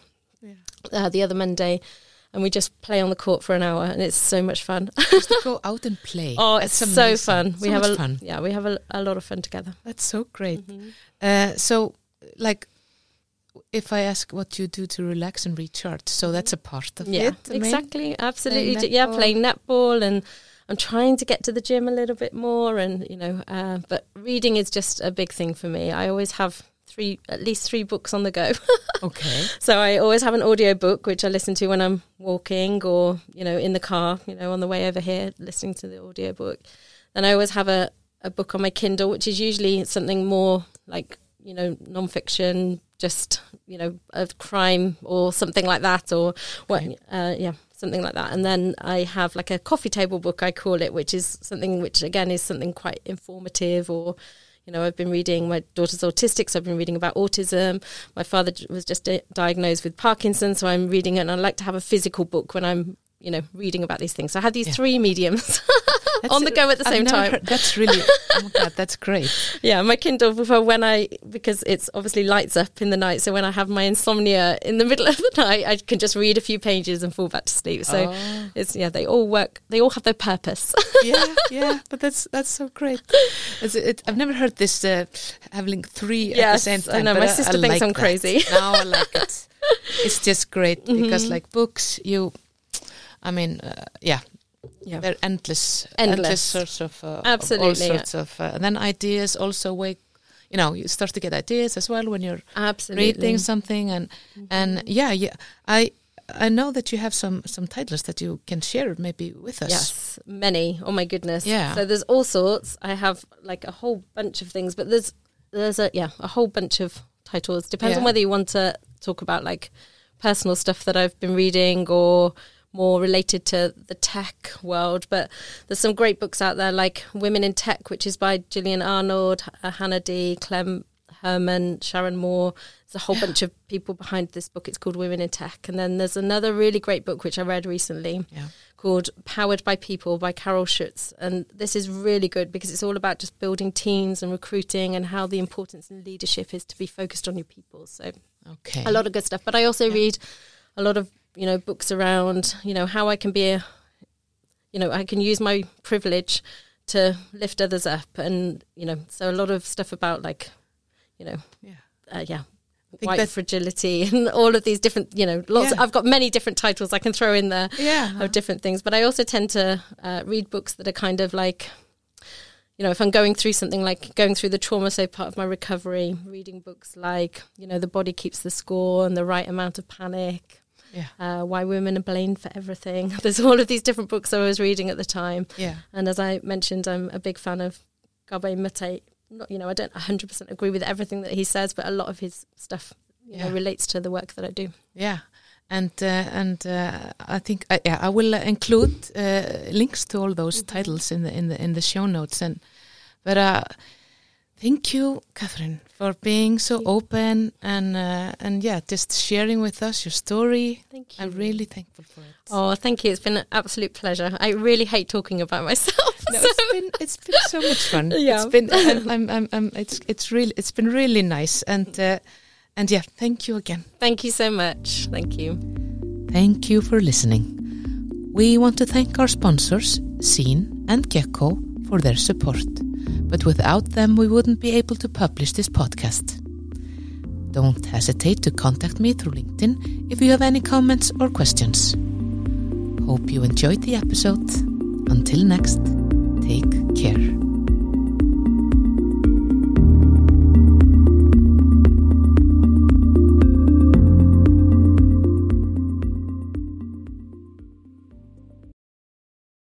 the other Monday, and we just play on the court for an hour, and it's so much fun. Just to go out and play. Oh, That's it's so amazing. fun. We have fun. Yeah, we have a lot of fun together. That's so great. Mm-hmm. So, like, if I ask what you do to relax and recharge, so that's a part of it. I mean, exactly, absolutely. playing netball. Playing netball, and I'm trying to get to the gym a little bit more, and but reading is just a big thing for me. I always have at least three books on the go. Okay. So I always have an audio book which I listen to when I'm walking, or in the car, on the way over here, listening to the audio book. Then I always have a book on my Kindle, which is usually something more like non-fiction, just a crime or something like that, or something like that. And then I have like a coffee table book, I call it, which is something which again is something quite informative. Or I've been reading, my daughter's autistic, so I've been reading about autism. My father was just diagnosed with Parkinson's, so I'm reading it, and I like to have a physical book when I'm reading about these things. So I have these three mediums on the go at the same time. That's really, oh my God, that's great. Yeah, my Kindle because it's obviously lights up in the night. So when I have my insomnia in the middle of the night, I can just read a few pages and fall back to sleep. So they all work. They all have their purpose. yeah, but that's so great. I've never heard this having three at the same time. I know, my sister thinks I'm crazy. No, I like it. It's just great because like books, they're endless sorts of absolutely, all sorts of and then ideas also wake. You start to get ideas as well when you're reading something, and I know that you have some titles that you can share maybe with us. Yes, many. Oh my goodness. Yeah. So there's all sorts. I have like a whole bunch of things, but there's a whole bunch of titles. Depends on whether you want to talk about like personal stuff that I've been reading or more related to the tech world. But there's some great books out there like Women in Tech, which is by Gillian Arnold, Hannah D, Clem Herman, Sharon Moore. There's a whole bunch of people behind this book. It's called Women in Tech. And then there's another really great book which I read recently called Powered by People by Carol Schutz. And this is really good because it's all about just building teams and recruiting and how the importance in leadership is to be focused on your people. So a lot of good stuff. But I also read a lot of books around, how I can be I can use my privilege to lift others up. And, so a lot of stuff about like, white fragility and all of these different, lots. I've got many different titles I can throw in there of different things. But I also tend to read books that are kind of like, if I'm going through something like going through the trauma, so part of my recovery, reading books like, The Body Keeps the Score and The Right Amount of Panic. Why Women Are Blamed for Everything. There's all of these different books I was reading at the time. And as I mentioned, I'm a big fan of Gabay Mate. Not, I don't 100% agree with everything that he says, but a lot of his stuff relates to the work that I do. And I think I will include links to all those titles in the show notes. But thank you, Catherine, for being so open and just sharing with us your story. Thank you. I'm really thankful for it. Oh, thank you. It's been an absolute pleasure. I really hate talking about myself. No, it's been so much fun. Yeah. It's been it's been really nice and thank you again. Thank you so much. Thank you. Thank you for listening. We want to thank our sponsors, Scene and Gecko, for their support. But without them, we wouldn't be able to publish this podcast. Don't hesitate to contact me through LinkedIn if you have any comments or questions. Hope you enjoyed the episode. Until next, take care.